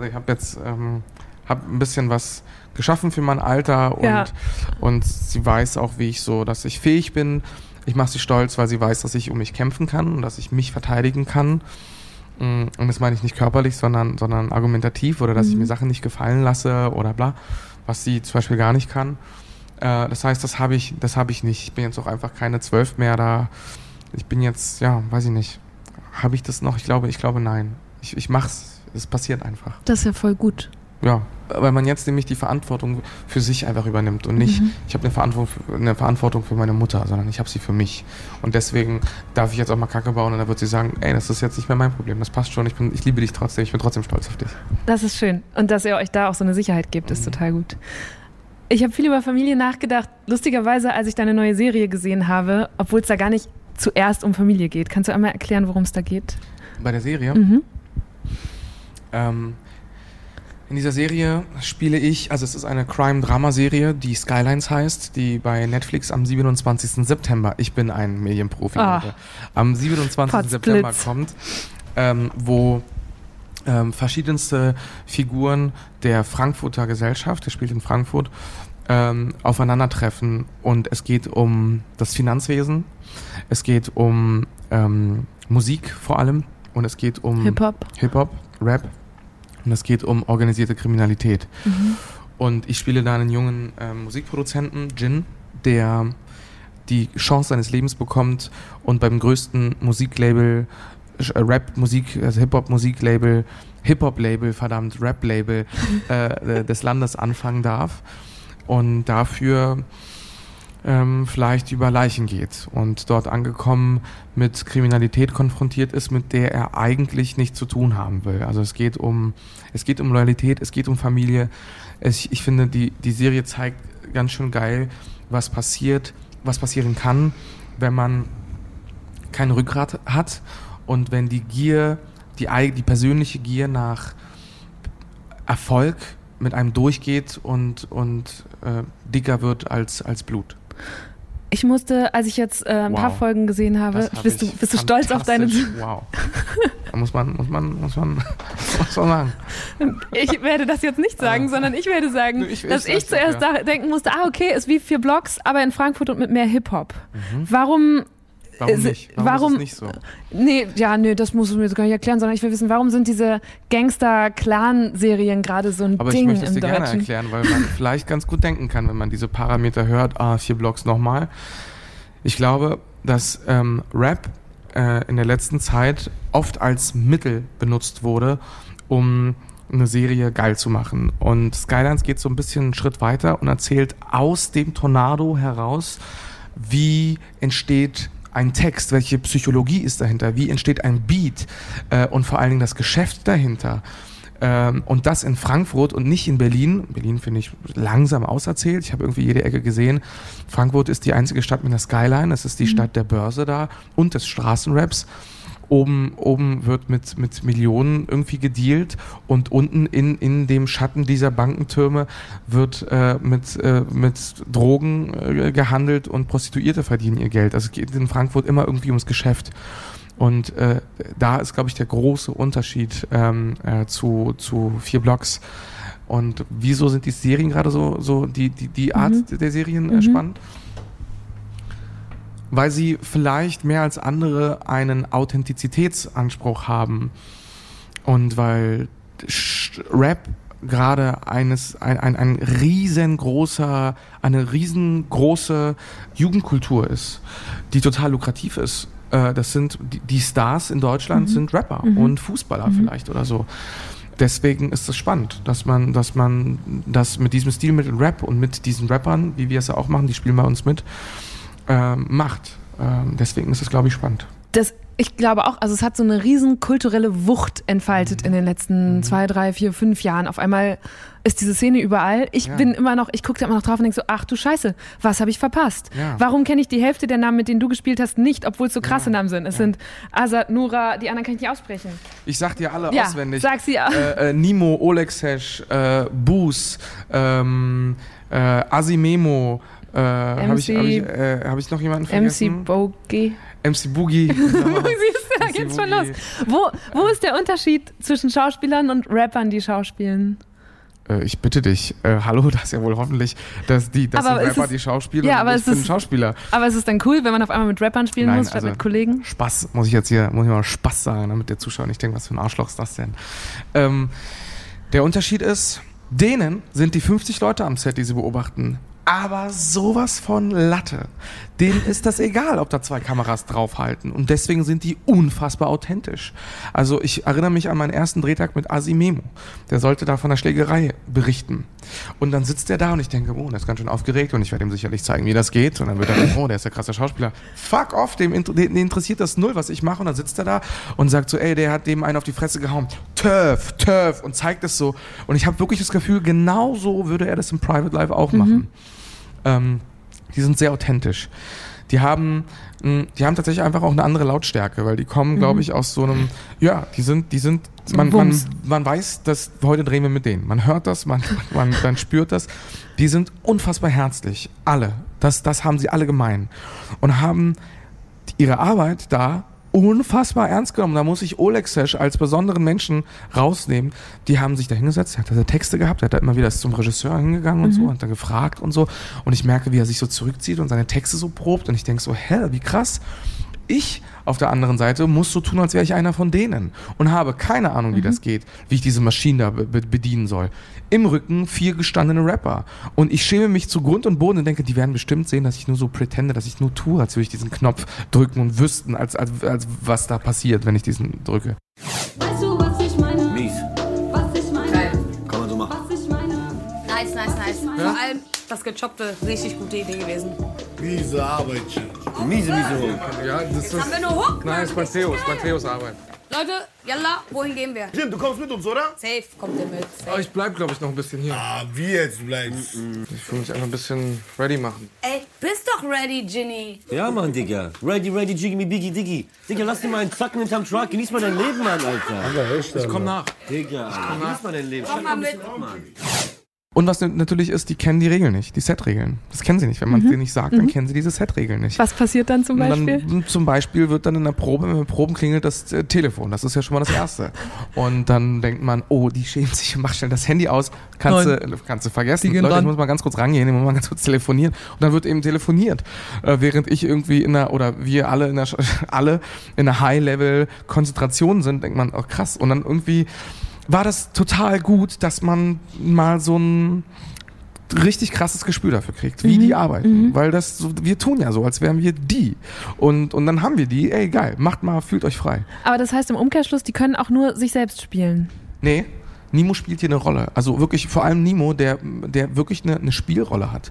ein bisschen was geschaffen für mein Alter und sie weiß auch, dass ich fähig bin. Ich mache sie stolz, weil sie weiß, dass ich um mich kämpfen kann und dass ich mich verteidigen kann. Und das meine ich nicht körperlich, sondern argumentativ oder dass ich mir Sachen nicht gefallen lasse oder bla, was sie zum Beispiel gar nicht kann. Das heißt, das habe ich nicht. Ich bin jetzt auch einfach keine 12 mehr da. Ich bin jetzt, weiß ich nicht. Habe ich das noch? Ich glaube nein. Ich mach's. Es passiert einfach. Das ist ja voll gut. Ja, weil man jetzt nämlich die Verantwortung für sich einfach übernimmt und nicht, ich habe eine Verantwortung für meine Mutter, sondern ich habe sie für mich. Und deswegen darf ich jetzt auch mal Kacke bauen und dann wird sie sagen, ey, das ist jetzt nicht mehr mein Problem, das passt schon, ich liebe dich trotzdem, ich bin trotzdem stolz auf dich. Das ist schön. Und dass ihr euch da auch so eine Sicherheit gebt, ist total gut. Ich habe viel über Familie nachgedacht. Lustigerweise, als ich deine neue Serie gesehen habe, obwohl es da gar nicht zuerst um Familie geht. Kannst du einmal erklären, worum es da geht? Bei der Serie? In dieser Serie spiele ich, also es ist eine Crime-Drama-Serie, die Skylines heißt, die bei Netflix am 27. September, ich bin ein Medienprofi, am 27. September kommt, wo verschiedenste Figuren der Frankfurter Gesellschaft, der spielt in Frankfurt, aufeinandertreffen und es geht um das Finanzwesen, es geht um Musik vor allem und es geht um Hip-Hop, Rap. Und es geht um organisierte Kriminalität. Und ich spiele da einen jungen Musikproduzenten, Jin, der die Chance seines Lebens bekommt und beim größten Musiklabel, Hip-Hop-Musiklabel, Rap-Label des Landes anfangen darf. Und dafür vielleicht über Leichen geht und dort angekommen mit Kriminalität konfrontiert ist, mit der er eigentlich nichts zu tun haben will. Also es geht um Loyalität, es geht um Familie. Ich finde, die Serie zeigt ganz schön geil, was passieren kann, wenn man kein Rückgrat hat und wenn die Gier die persönliche Gier nach Erfolg mit einem durchgeht und dicker wird als Blut. Ich musste, als ich jetzt ein paar Folgen gesehen habe, bist du stolz auf deine... Wow. Da muss man sagen. Ich werde das jetzt nicht sagen, sondern ich werde sagen, dass ich zuerst denken musste, okay, ist wie 4 Blocks, aber in Frankfurt und mit mehr Hip-Hop. Warum nicht? Warum ist es nicht so? Nee, das musst du mir jetzt gar nicht erklären, sondern ich will wissen, warum sind diese Gangster-Clan-Serien gerade so ein aber Ding im Deutschen? Aber ich möchte es dir gerne erklären, weil man vielleicht ganz gut denken kann, wenn man diese Parameter hört, 4 Blocks nochmal. Ich glaube, dass Rap in der letzten Zeit oft als Mittel benutzt wurde, um eine Serie geil zu machen. Und Skylines geht so ein bisschen einen Schritt weiter und erzählt aus dem Tornado heraus, wie entsteht ein Text, welche Psychologie ist dahinter, wie entsteht ein Beat und vor allen Dingen das Geschäft dahinter. Und das in Frankfurt und nicht in Berlin. Berlin finde ich langsam auserzählt. Ich habe irgendwie jede Ecke gesehen. Frankfurt ist die einzige Stadt mit einer Skyline. Es ist die Stadt der Börse da und des Straßenraps. Oben wird mit Millionen irgendwie gedealt und unten in dem Schatten dieser Bankentürme wird mit Drogen gehandelt und Prostituierte verdienen ihr Geld. Also es geht in Frankfurt immer irgendwie ums Geschäft. Und da ist, glaube ich, der große Unterschied zu 4 Blocks. Und wieso sind die Serien gerade so die Art der Serien spannend? Weil sie vielleicht mehr als andere einen Authentizitätsanspruch haben. Und weil Rap gerade eine riesengroße Jugendkultur ist, die total lukrativ ist. Das sind die Stars in Deutschland sind Rapper und Fußballer vielleicht oder so. Deswegen ist es spannend, dass man das mit diesem Stilmittel Rap und mit diesen Rappern, wie wir es ja auch machen, die spielen bei uns mit, macht. Deswegen ist es, glaube ich, spannend. Ich glaube auch, also es hat so eine riesen kulturelle Wucht entfaltet in den letzten 2, 3, 4, 5 Jahren. Auf einmal ist diese Szene überall. Ich gucke da immer noch drauf und denke so, ach du Scheiße, was habe ich verpasst? Ja. Warum kenne ich die Hälfte der Namen, mit denen du gespielt hast, nicht, obwohl es so krasse Namen sind? Es sind Azad, Nura, die anderen kann ich nicht aussprechen. Ich sag dir alle auswendig. Sag sie auch. Nimo, Olexesh, Boos, Asimemo, hab ich noch jemanden vergessen? MC Boogie. Da geht's schon los. Wo ist der Unterschied zwischen Schauspielern und Rappern, die schauspielen? Ich bitte dich, hallo, das ist ja wohl hoffentlich, dass die Rapper die Schauspieler und ich bin Schauspieler. Aber ist es dann cool, wenn man auf einmal mit Rappern spielen muss, statt mit Kollegen? Spaß, muss ich mal Spaß sagen, damit der Zuschauer nicht denkt, was für ein Arschloch ist das denn? Der Unterschied ist, denen sind die 50 Leute am Set, die sie beobachten, aber sowas von Latte. Denen ist das egal, ob da 2 Kameras draufhalten. Und deswegen sind die unfassbar authentisch. Also ich erinnere mich an meinen ersten Drehtag mit Asimemo. Der sollte da von der Schlägerei berichten. Und dann sitzt der da und ich denke, der ist ganz schön aufgeregt und ich werde ihm sicherlich zeigen, wie das geht. Und dann wird er denken, der ist der krasse Schauspieler. Fuck off, den interessiert das null, was ich mache. Und dann sitzt er da und sagt so, der hat dem einen auf die Fresse gehauen. Turf und zeigt es so. Und ich habe wirklich das Gefühl, genau so würde er das im Private Life auch machen. Die sind sehr authentisch. Die haben tatsächlich einfach auch eine andere Lautstärke, weil die kommen, glaube ich, aus so einem, man weiß, dass heute drehen wir mit denen. Man hört das, man spürt das. Die sind unfassbar herzlich. Alle. Das haben sie alle gemein. Und haben ihre Arbeit da unfassbar ernst genommen. Da muss ich Olexesh als besonderen Menschen rausnehmen. Die haben sich da hingesetzt, er hat da Texte gehabt, er hat da immer wieder zum Regisseur hingegangen und so, hat da gefragt und so. Und ich merke, wie er sich so zurückzieht und seine Texte so probt und ich denke so, wie krass. Ich auf der anderen Seite muss so tun, als wäre ich einer von denen und habe keine Ahnung, wie das geht, wie ich diese Maschinen da bedienen soll. Im Rücken 4 gestandene Rapper. Und ich schäme mich zu Grund und Boden und denke, die werden bestimmt sehen, dass ich nur so pretende, dass ich nur tue, als würde ich diesen Knopf drücken und wüssten, als was da passiert, wenn ich diesen drücke. Weißt du, was ich meine? Mies. Was ich meine? Geil. Kann man so machen. Was ich meine? Nice. Vor allem das Gechoppte, richtig gute Idee gewesen. Miese Arbeit. Miese. Ja, Jetzt haben wir nur Hook. Nein, das ist Matthäus Arbeit. Leute, yalla, wohin gehen wir? Jim, du kommst mit uns, oder? Safe, kommt ihr mit. Aber ich bleib, glaube ich, noch ein bisschen hier. Ah, wie jetzt? Du bleibst. Ich will mich einfach ein bisschen ready machen. Ey, bist doch ready, Ginny. Ja, Mann, Digga. Ready, Jiggy, Biggie, Diggy. Digga, lass dir mal einen Zacken hinterm Truck. Genieß mal dein Leben, Mann, Alter. Ich komm nach. Digga, genieß mal dein Leben. Komm mal mit. Und was natürlich ist, die kennen die Regeln nicht, die Set-Regeln. Das kennen sie nicht. Wenn man es denen nicht sagt, dann kennen sie diese Set-Regeln nicht. Was passiert dann zum Beispiel? Dann, zum Beispiel wird dann in der Probe, wenn wir proben, klingelt das Telefon. Das ist ja schon mal das Erste. Und dann denkt man, oh, die schämt sich, mach schnell das Handy aus. Kannst du vergessen. Leute, ich muss mal ganz kurz rangehen, ich muss mal ganz kurz telefonieren. Und dann wird eben telefoniert. Während ich irgendwie wir alle in einer High-Level-Konzentration sind, denkt man, oh krass. Und dann irgendwie war das total gut, dass man mal so ein richtig krasses Gespür dafür kriegt, wie die arbeiten. Weil wir tun ja so, als wären wir die. Und dann haben wir die, ey geil, macht mal, fühlt euch frei. Aber das heißt im Umkehrschluss, die können auch nur sich selbst spielen. Nee, Nimo spielt hier eine Rolle. Also wirklich, vor allem Nimo, der wirklich eine Spielrolle hat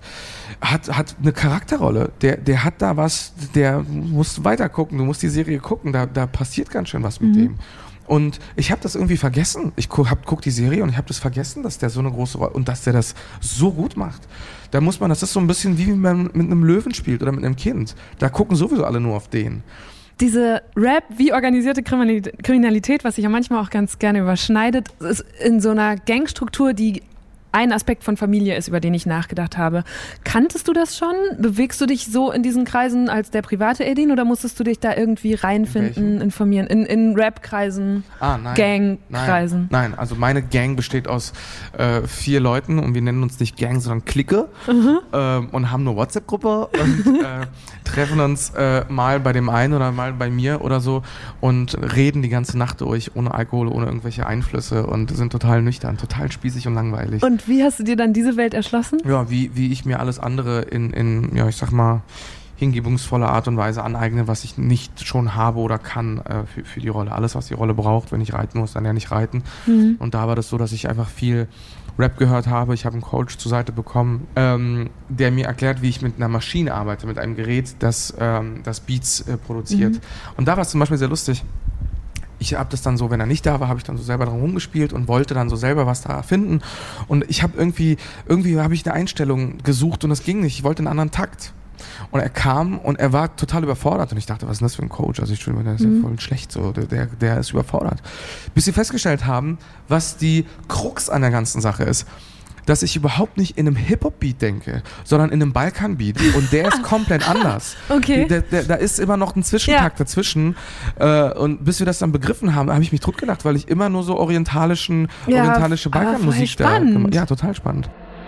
eine Charakterrolle. Der hat da was, der muss weiter gucken, du musst die Serie gucken, da passiert ganz schön was mit dem. Und ich habe das irgendwie vergessen. Ich guck die Serie und ich habe das vergessen, dass der so eine große Rolle und dass der das so gut macht. Das ist so ein bisschen wie wenn man mit einem Löwen spielt oder mit einem Kind. Da gucken sowieso alle nur auf den. Diese Rap wie organisierte Kriminalität, was sich ja manchmal auch ganz gerne überschneidet, ist in so einer Gangstruktur, die ein Aspekt von Familie ist, über den ich nachgedacht habe. Kanntest du das schon? Bewegst du dich so in diesen Kreisen als der private Edin oder musstest du dich da irgendwie reinfinden, informieren? In Rap-Kreisen, Gang-Kreisen? Nein, also meine Gang besteht aus 4 Leuten und wir nennen uns nicht Gang, sondern Clique und haben eine WhatsApp-Gruppe und treffen uns mal bei dem einen oder mal bei mir oder so und reden die ganze Nacht durch, ohne Alkohol, ohne irgendwelche Einflüsse und sind total nüchtern, total spießig und langweilig. Und wie hast du dir dann diese Welt erschlossen? Ja, wie ich mir alles andere in ich sag mal, hingebungsvoller Art und Weise aneigne, was ich nicht schon habe oder kann für die Rolle. Alles, was die Rolle braucht, wenn ich reiten muss, dann ja nicht reiten. Und da war das so, dass ich einfach viel Rap gehört habe. Ich habe einen Coach zur Seite bekommen, der mir erklärt, wie ich mit einer Maschine arbeite, mit einem Gerät, das Beats produziert. Und da war es zum Beispiel sehr lustig. Ich habe das dann so, wenn er nicht da war, habe ich dann so selber dran rumgespielt und wollte dann so selber was da finden. Und ich habe irgendwie habe ich eine Einstellung gesucht und das ging nicht. Ich wollte einen anderen Takt. Und er kam und er war total überfordert. Und ich dachte, was ist denn das für ein Coach? Also ich der ist ja voll schlecht so. Der ist überfordert. Bis sie festgestellt haben, was die Krux an der ganzen Sache ist. Dass ich überhaupt nicht in einem Hip-Hop-Beat denke, sondern in einem Balkan-Beat. Und der ist komplett anders. Okay. Da ist immer noch ein Zwischentakt dazwischen. Und bis wir das dann begriffen haben, habe ich mich totgelacht, weil ich immer nur so orientalische Balkan-Musik da gemacht. Ja, total spannend.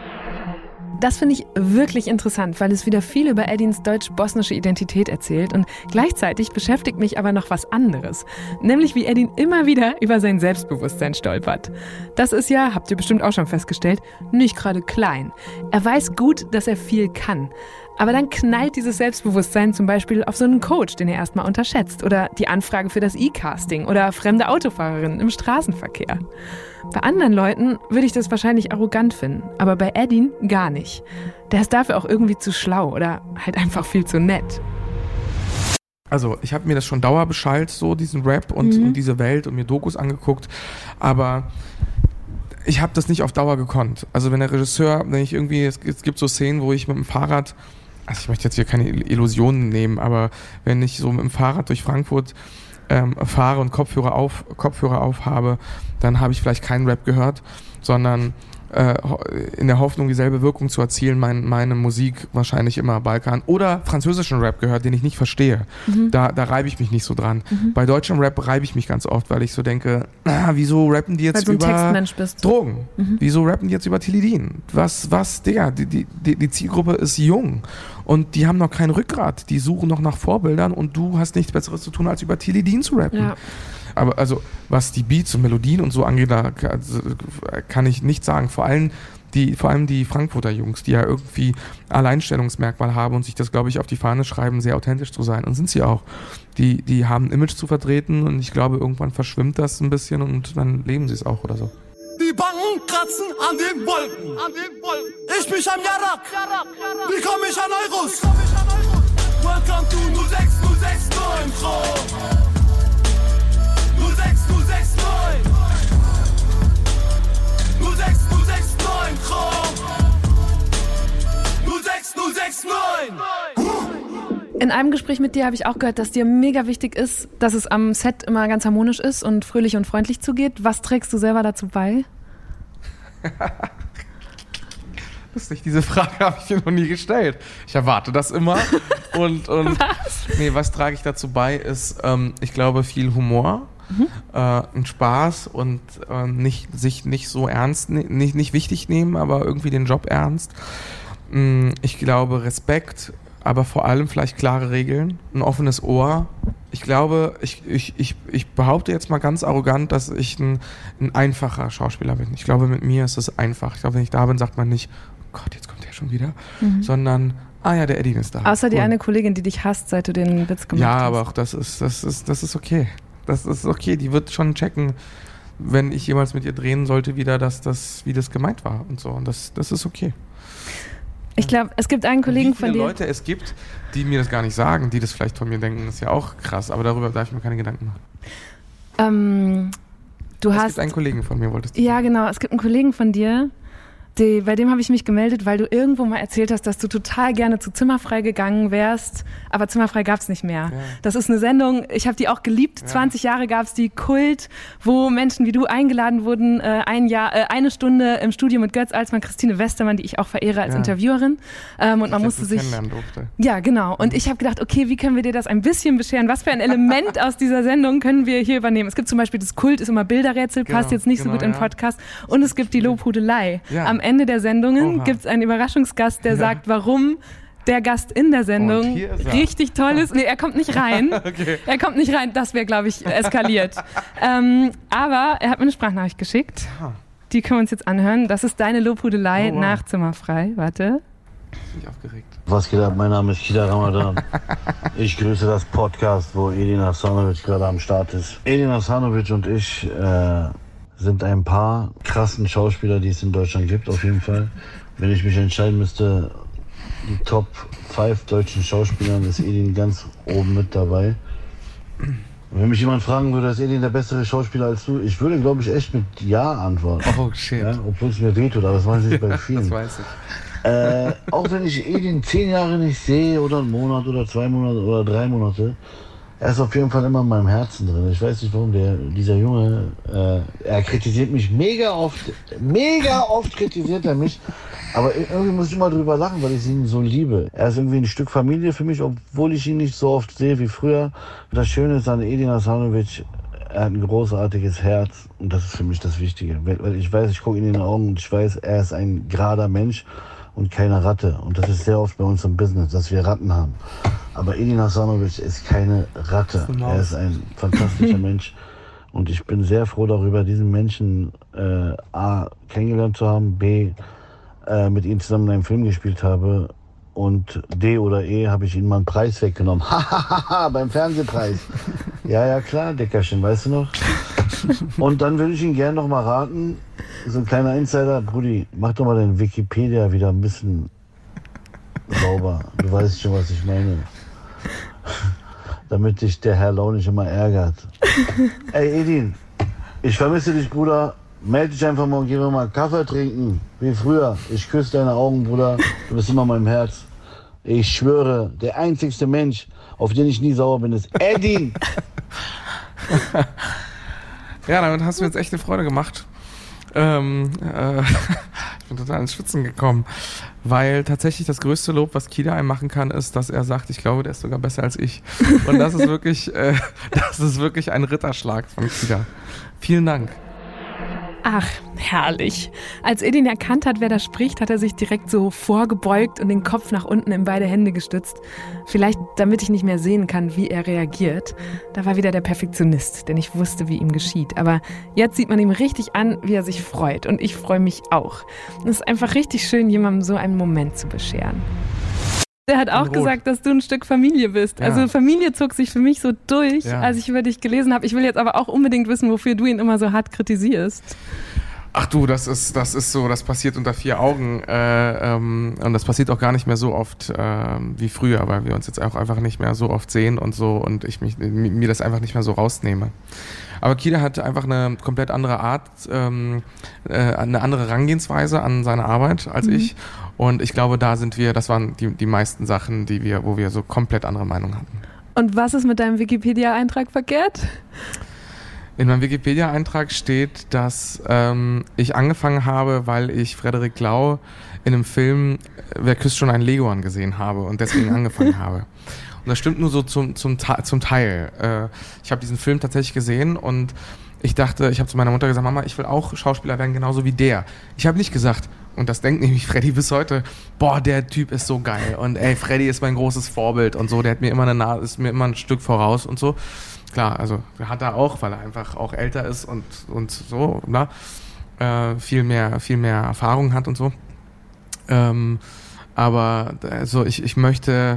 Das finde ich wirklich interessant, weil es wieder viel über Edins deutsch-bosnische Identität erzählt und gleichzeitig beschäftigt mich aber noch was anderes. Nämlich wie Edin immer wieder über sein Selbstbewusstsein stolpert. Das ist ja, habt ihr bestimmt auch schon festgestellt, nicht gerade klein. Er weiß gut, dass er viel kann. Aber dann knallt dieses Selbstbewusstsein zum Beispiel auf so einen Coach, den er erstmal unterschätzt. Oder die Anfrage für das E-Casting oder fremde Autofahrerinnen im Straßenverkehr. Bei anderen Leuten würde ich das wahrscheinlich arrogant finden, aber bei Edin gar nicht. Der ist dafür auch irgendwie zu schlau oder halt einfach viel zu nett. Also ich habe mir das schon dauerbeschallt, so diesen Rap und diese Welt und mir Dokus angeguckt, aber ich habe das nicht auf Dauer gekonnt. Also wenn der Regisseur, es gibt so Szenen, wo ich mit dem Fahrrad, also ich möchte jetzt hier keine Illusionen nehmen, aber wenn ich so mit dem Fahrrad durch Frankfurt fahre und Kopfhörer auf habe, dann habe ich vielleicht keinen Rap gehört, sondern in der Hoffnung, dieselbe Wirkung zu erzielen, meine Musik wahrscheinlich immer Balkan oder französischen Rap gehört, den ich nicht verstehe. Da reibe ich mich nicht so dran. Bei deutschem Rap reibe ich mich ganz oft, weil ich so denke, wieso rappen die jetzt über Textmensch bist. Drogen? Wieso rappen die jetzt über Tilidin? Digga, die Zielgruppe ist jung und die haben noch kein Rückgrat, die suchen noch nach Vorbildern und du hast nichts Besseres zu tun, als über Tilidin zu rappen. Ja. Aber also, was die Beats und Melodien und so angeht, da kann ich nichts sagen. Vor allem die Frankfurter Jungs, die ja irgendwie Alleinstellungsmerkmal haben und sich das, glaube ich, auf die Fahne schreiben, sehr authentisch zu sein. Und sind sie auch. Die haben ein Image zu vertreten und ich glaube, irgendwann verschwimmt das ein bisschen und dann leben sie es auch oder so. Die Banken kratzen an den Wolken. Ich bin am Jarak. Wie komme ich an Euros? Welcome to 0606 Intro. 0606 In einem Gespräch mit dir habe ich auch gehört, dass dir mega wichtig ist, dass es am Set immer ganz harmonisch ist und fröhlich und freundlich zugeht. Was trägst du selber dazu bei? Lustig, diese Frage habe ich dir noch nie gestellt. Ich erwarte das immer. Und was trage ich dazu bei, ist, ich glaube, viel Humor, ein Spaß und sich nicht so ernst, nicht wichtig nehmen, aber irgendwie den Job ernst. Ich glaube, Respekt, aber vor allem vielleicht klare Regeln, ein offenes Ohr. Ich glaube, ich behaupte jetzt mal ganz arrogant, dass ich ein einfacher Schauspieler bin. Ich glaube, mit mir ist es einfach. Ich glaube, wenn ich da bin, sagt man nicht, oh Gott, jetzt kommt der schon wieder, sondern, ja, der Edin ist da. Außer die eine Kollegin, die dich hasst, seit du den Witz gemacht hast. Ja, aber auch das ist okay. Das ist okay. Die wird schon checken, wenn ich jemals mit ihr drehen sollte, wieder, wie das gemeint war und so. Und das ist okay. Ich glaube, es gibt einen Kollegen von dir. Wie viele Leute es gibt, die mir das gar nicht sagen, die das vielleicht von mir denken, ist ja auch krass. Aber darüber darf ich mir keine Gedanken machen. Es gibt einen Kollegen von mir, wolltest du sagen? Ja, genau. Es gibt einen Kollegen von dir, bei dem habe ich mich gemeldet, weil du irgendwo mal erzählt hast, dass du total gerne zu Zimmerfrei gegangen wärst, aber Zimmerfrei gab es nicht mehr. Ja. Das ist eine Sendung, ich habe die auch geliebt, 20 Jahre gab es die, Kult, wo Menschen wie du eingeladen wurden, eine Stunde im Studio mit Götz Alsmann, Christine Westermann, die ich auch verehre als Interviewerin. Und man musste sich kennenlernen durfte. Ja, genau. Und ich habe gedacht, okay, wie können wir dir das ein bisschen bescheren? Was für ein Element aus dieser Sendung können wir hier übernehmen? Es gibt zum Beispiel das Kult, ist immer Bilderrätsel, passt jetzt nicht so gut im Podcast. Und es gibt die Lobhudelei. Ja. Am Ende der Sendungen gibt es einen Überraschungsgast, der sagt, warum der Gast in der Sendung richtig toll ist. Nee, er kommt nicht rein. Okay. Er kommt nicht rein. Das wäre, glaube ich, eskaliert. Aber er hat mir eine Sprachnachricht geschickt. Die können wir uns jetzt anhören. Das ist deine Lobhudelei nach Zimmerfrei. Warte. Ich bin aufgeregt. Was geht ab? Mein Name ist Kida Ramadan. Ich grüße das Podcast, wo Edin Hasanovic gerade am Start ist. Edin Hasanovic und ich sind ein paar krassen Schauspieler, die es in Deutschland gibt, auf jeden Fall. Wenn ich mich entscheiden müsste, die Top 5 deutschen Schauspielern ist Edin ganz oben mit dabei. Wenn mich jemand fragen würde, ist Edin der bessere Schauspieler als du? Ich würde, glaube ich, echt mit Ja antworten. Oh, shit. Ja, obwohl es mir wehtut, aber das weiß ich bei vielen. Das weiß ich. Auch wenn ich Edin 10 Jahre nicht sehe, oder einen Monat, oder 2 Monate, oder 3 Monate, er ist auf jeden Fall immer in meinem Herzen drin. Ich weiß nicht, warum dieser Junge, er kritisiert mich mega oft kritisiert er mich, aber irgendwie muss ich immer drüber lachen, weil ich ihn so liebe. Er ist irgendwie ein Stück Familie für mich, obwohl ich ihn nicht so oft sehe wie früher. Das Schöne ist an Edin Hasanovic, er hat ein großartiges Herz und das ist für mich das Wichtige. Weil ich weiß, ich gucke ihn in die Augen und ich weiß, er ist ein gerader Mensch und keine Ratte. Und das ist sehr oft bei uns im Business, dass wir Ratten haben. Aber Edin Hasanovic ist keine Ratte. Er ist ein fantastischer Mensch. Und ich bin sehr froh darüber, diesen Menschen A, kennengelernt zu haben, B, mit ihm zusammen in einem Film gespielt habe. Und D oder E, habe ich ihm mal einen Preis weggenommen. Hahaha, beim Fernsehpreis. Ja, klar, Dickerchen, weißt du noch? Und dann würde ich ihn gerne noch mal raten, so ein kleiner Insider, Brudi, mach doch mal den Wikipedia wieder ein bisschen sauber. Du weißt schon, was ich meine. Damit dich der Herr Lau nicht immer ärgert. Ey, Edin, ich vermisse dich, Bruder. Meld dich einfach mal und geh mir mal Kaffee trinken. Wie früher. Ich küsse deine Augen, Bruder. Du bist immer in meinem Herz. Ich schwöre, der einzigste Mensch, auf den ich nie sauer bin, ist Edin. Ja, damit hast du jetzt echt eine Freude gemacht. Ich bin total ins Schwitzen gekommen, weil tatsächlich das größte Lob, was Kida einem machen kann, ist, dass er sagt, ich glaube, der ist sogar besser als ich. Und das ist wirklich, ein Ritterschlag von Kida. Vielen Dank. Ach, herrlich. Als Edin erkannt hat, wer da spricht, hat er sich direkt so vorgebeugt und den Kopf nach unten in beide Hände gestützt. Vielleicht, damit ich nicht mehr sehen kann, wie er reagiert. Da war wieder der Perfektionist, der nicht wusste, wie ihm geschieht. Aber jetzt sieht man ihm richtig an, wie er sich freut. Und ich freue mich auch. Es ist einfach richtig schön, jemandem so einen Moment zu bescheren. Der hat auch gesagt, dass du ein Stück Familie bist. Ja. Also Familie zog sich für mich so durch, als ich über dich gelesen habe. Ich will jetzt aber auch unbedingt wissen, wofür du ihn immer so hart kritisierst. Ach du, das ist so, das passiert unter 4 Augen und das passiert auch gar nicht mehr so oft wie früher, weil wir uns jetzt auch einfach nicht mehr so oft sehen und so und ich mir das einfach nicht mehr so rausnehme. Aber Kida hat einfach eine komplett andere Art, eine andere Herangehensweise an seine Arbeit als ich und ich glaube, das waren die meisten Sachen, wo wir so komplett andere Meinungen hatten. Und was ist mit deinem Wikipedia-Eintrag verkehrt? In meinem Wikipedia-Eintrag steht, dass ich angefangen habe, weil ich Frederik Lau in einem Film Wer küsst schon einen Leguan gesehen habe und deswegen angefangen habe. Und das stimmt nur so zum Teil. Ich habe diesen Film tatsächlich gesehen und ich habe zu meiner Mutter gesagt, Mama, ich will auch Schauspieler werden, genauso wie der. Ich habe nicht gesagt, und das denkt nämlich Freddy bis heute, boah, der Typ ist so geil und ey, Freddy ist mein großes Vorbild und so, der hat mir ist mir immer ein Stück voraus und so. Klar, also hat er auch, weil er einfach auch älter ist und so, ne? Viel mehr Erfahrung hat und so. Aber also ich möchte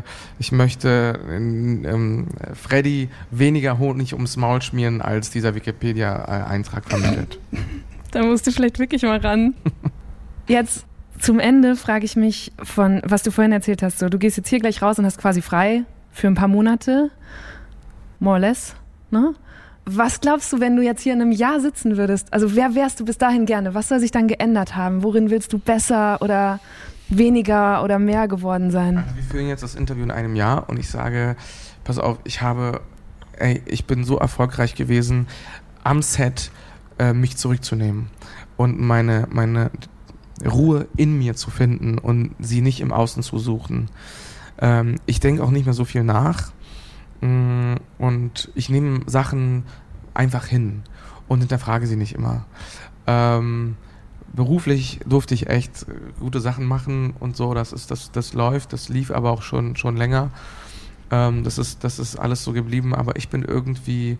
Freddy weniger Honig ums Maul schmieren, als dieser Wikipedia-Eintrag vermittelt. Da musst du vielleicht wirklich mal ran. Jetzt zum Ende frage ich mich von, was du vorhin erzählt hast, so, du gehst jetzt hier gleich raus und hast quasi frei für ein paar Monate, more or less. Ne? Was glaubst du, wenn du jetzt hier in einem Jahr sitzen würdest? Also wer wärst du bis dahin gerne? Was soll sich dann geändert haben? Worin willst du besser oder weniger oder mehr geworden sein? Also wir führen jetzt das Interview in einem Jahr und ich sage, pass auf, ich bin so erfolgreich gewesen, am Set mich zurückzunehmen und meine Ruhe in mir zu finden und sie nicht im Außen zu suchen. Ich denke auch nicht mehr so viel nach. Und ich nehme Sachen einfach hin und hinterfrage sie nicht immer. Beruflich durfte ich echt gute Sachen machen und so, das läuft, das lief aber auch schon länger. Das ist alles so geblieben, aber ich bin irgendwie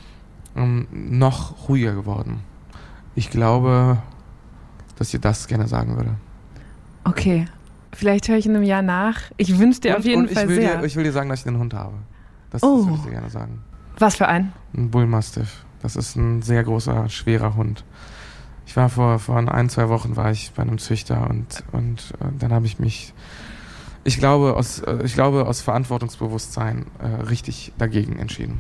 noch ruhiger geworden. Ich glaube, dass ich das gerne sagen würde. Okay, vielleicht höre ich in einem Jahr nach. Ich wünsche dir auf jeden Fall sehr. Ich will dir sagen, dass ich einen Hund habe. Das würde ich dir gerne sagen. Was für ein? Ein Bullmastiff. Das ist ein sehr großer, schwerer Hund. Ich war vor 1-2 Wochen war ich bei einem Züchter und dann habe ich mich, ich glaube aus Verantwortungsbewusstsein richtig dagegen entschieden.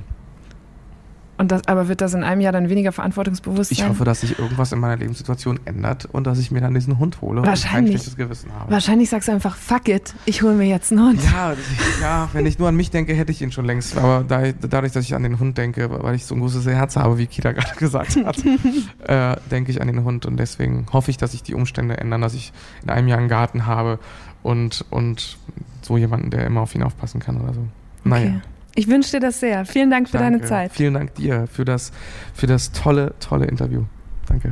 Aber wird das in einem Jahr dann weniger verantwortungsbewusst sein? Ich hoffe, dass sich irgendwas in meiner Lebenssituation ändert und dass ich mir dann diesen Hund hole und kein schlechtes Gewissen habe. Wahrscheinlich sagst du einfach, fuck it, ich hole mir jetzt einen Hund. Ja, wenn ich nur an mich denke, hätte ich ihn schon längst. Aber dadurch, dass ich an den Hund denke, weil ich so ein großes Herz habe, wie Kida gerade gesagt hat, denke ich an den Hund. Und deswegen hoffe ich, dass sich die Umstände ändern, dass ich in einem Jahr einen Garten habe und so jemanden, der immer auf ihn aufpassen kann oder so. Naja. Okay. Ich wünsche dir das sehr. Vielen Dank für deine Zeit. Vielen Dank dir für das tolle Interview. Danke.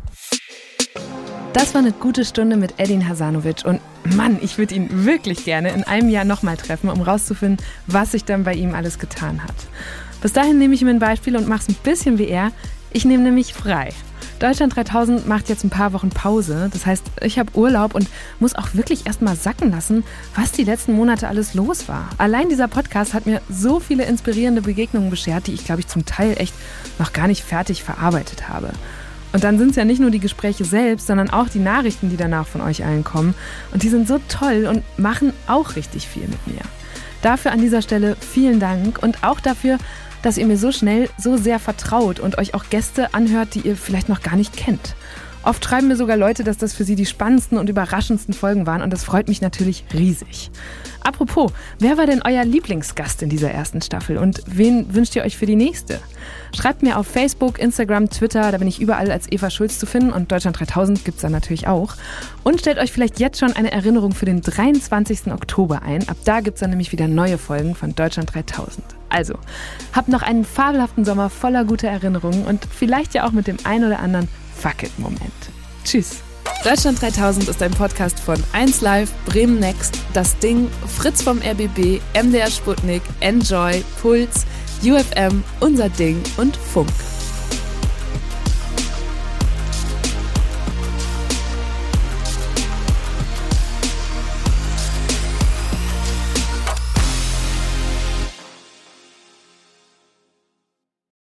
Das war eine gute Stunde mit Edin Hasanovic und Mann, ich würde ihn wirklich gerne in einem Jahr nochmal treffen, um rauszufinden, was sich dann bei ihm alles getan hat. Bis dahin nehme ich mir ein Beispiel und mache es ein bisschen wie er. Ich nehme nämlich frei. Deutschland 3000 macht jetzt ein paar Wochen Pause. Das heißt, ich habe Urlaub und muss auch wirklich erst mal sacken lassen, was die letzten Monate alles los war. Allein dieser Podcast hat mir so viele inspirierende Begegnungen beschert, die ich, glaube ich, zum Teil echt noch gar nicht fertig verarbeitet habe. Und dann sind es ja nicht nur die Gespräche selbst, sondern auch die Nachrichten, die danach von euch allen kommen. Und die sind so toll und machen auch richtig viel mit mir. Dafür an dieser Stelle vielen Dank und auch dafür, dass ihr mir so schnell, so sehr vertraut und euch auch Gäste anhört, die ihr vielleicht noch gar nicht kennt. Oft schreiben mir sogar Leute, dass das für sie die spannendsten und überraschendsten Folgen waren und das freut mich natürlich riesig. Apropos, wer war denn euer Lieblingsgast in dieser ersten Staffel und wen wünscht ihr euch für die nächste? Schreibt mir auf Facebook, Instagram, Twitter, da bin ich überall als Eva Schulz zu finden und Deutschland 3000 gibt's da natürlich auch. Und stellt euch vielleicht jetzt schon eine Erinnerung für den 23. Oktober ein. Ab da gibt's dann nämlich wieder neue Folgen von Deutschland 3000. Also, habt noch einen fabelhaften Sommer voller guter Erinnerungen und vielleicht ja auch mit dem ein oder anderen Fuck-it-Moment. Tschüss. Deutschland 3000 ist ein Podcast von 1Live, Bremen Next, Das Ding, Fritz vom RBB, MDR Sputnik, Enjoy, Puls, UFM, Unser Ding und Funk.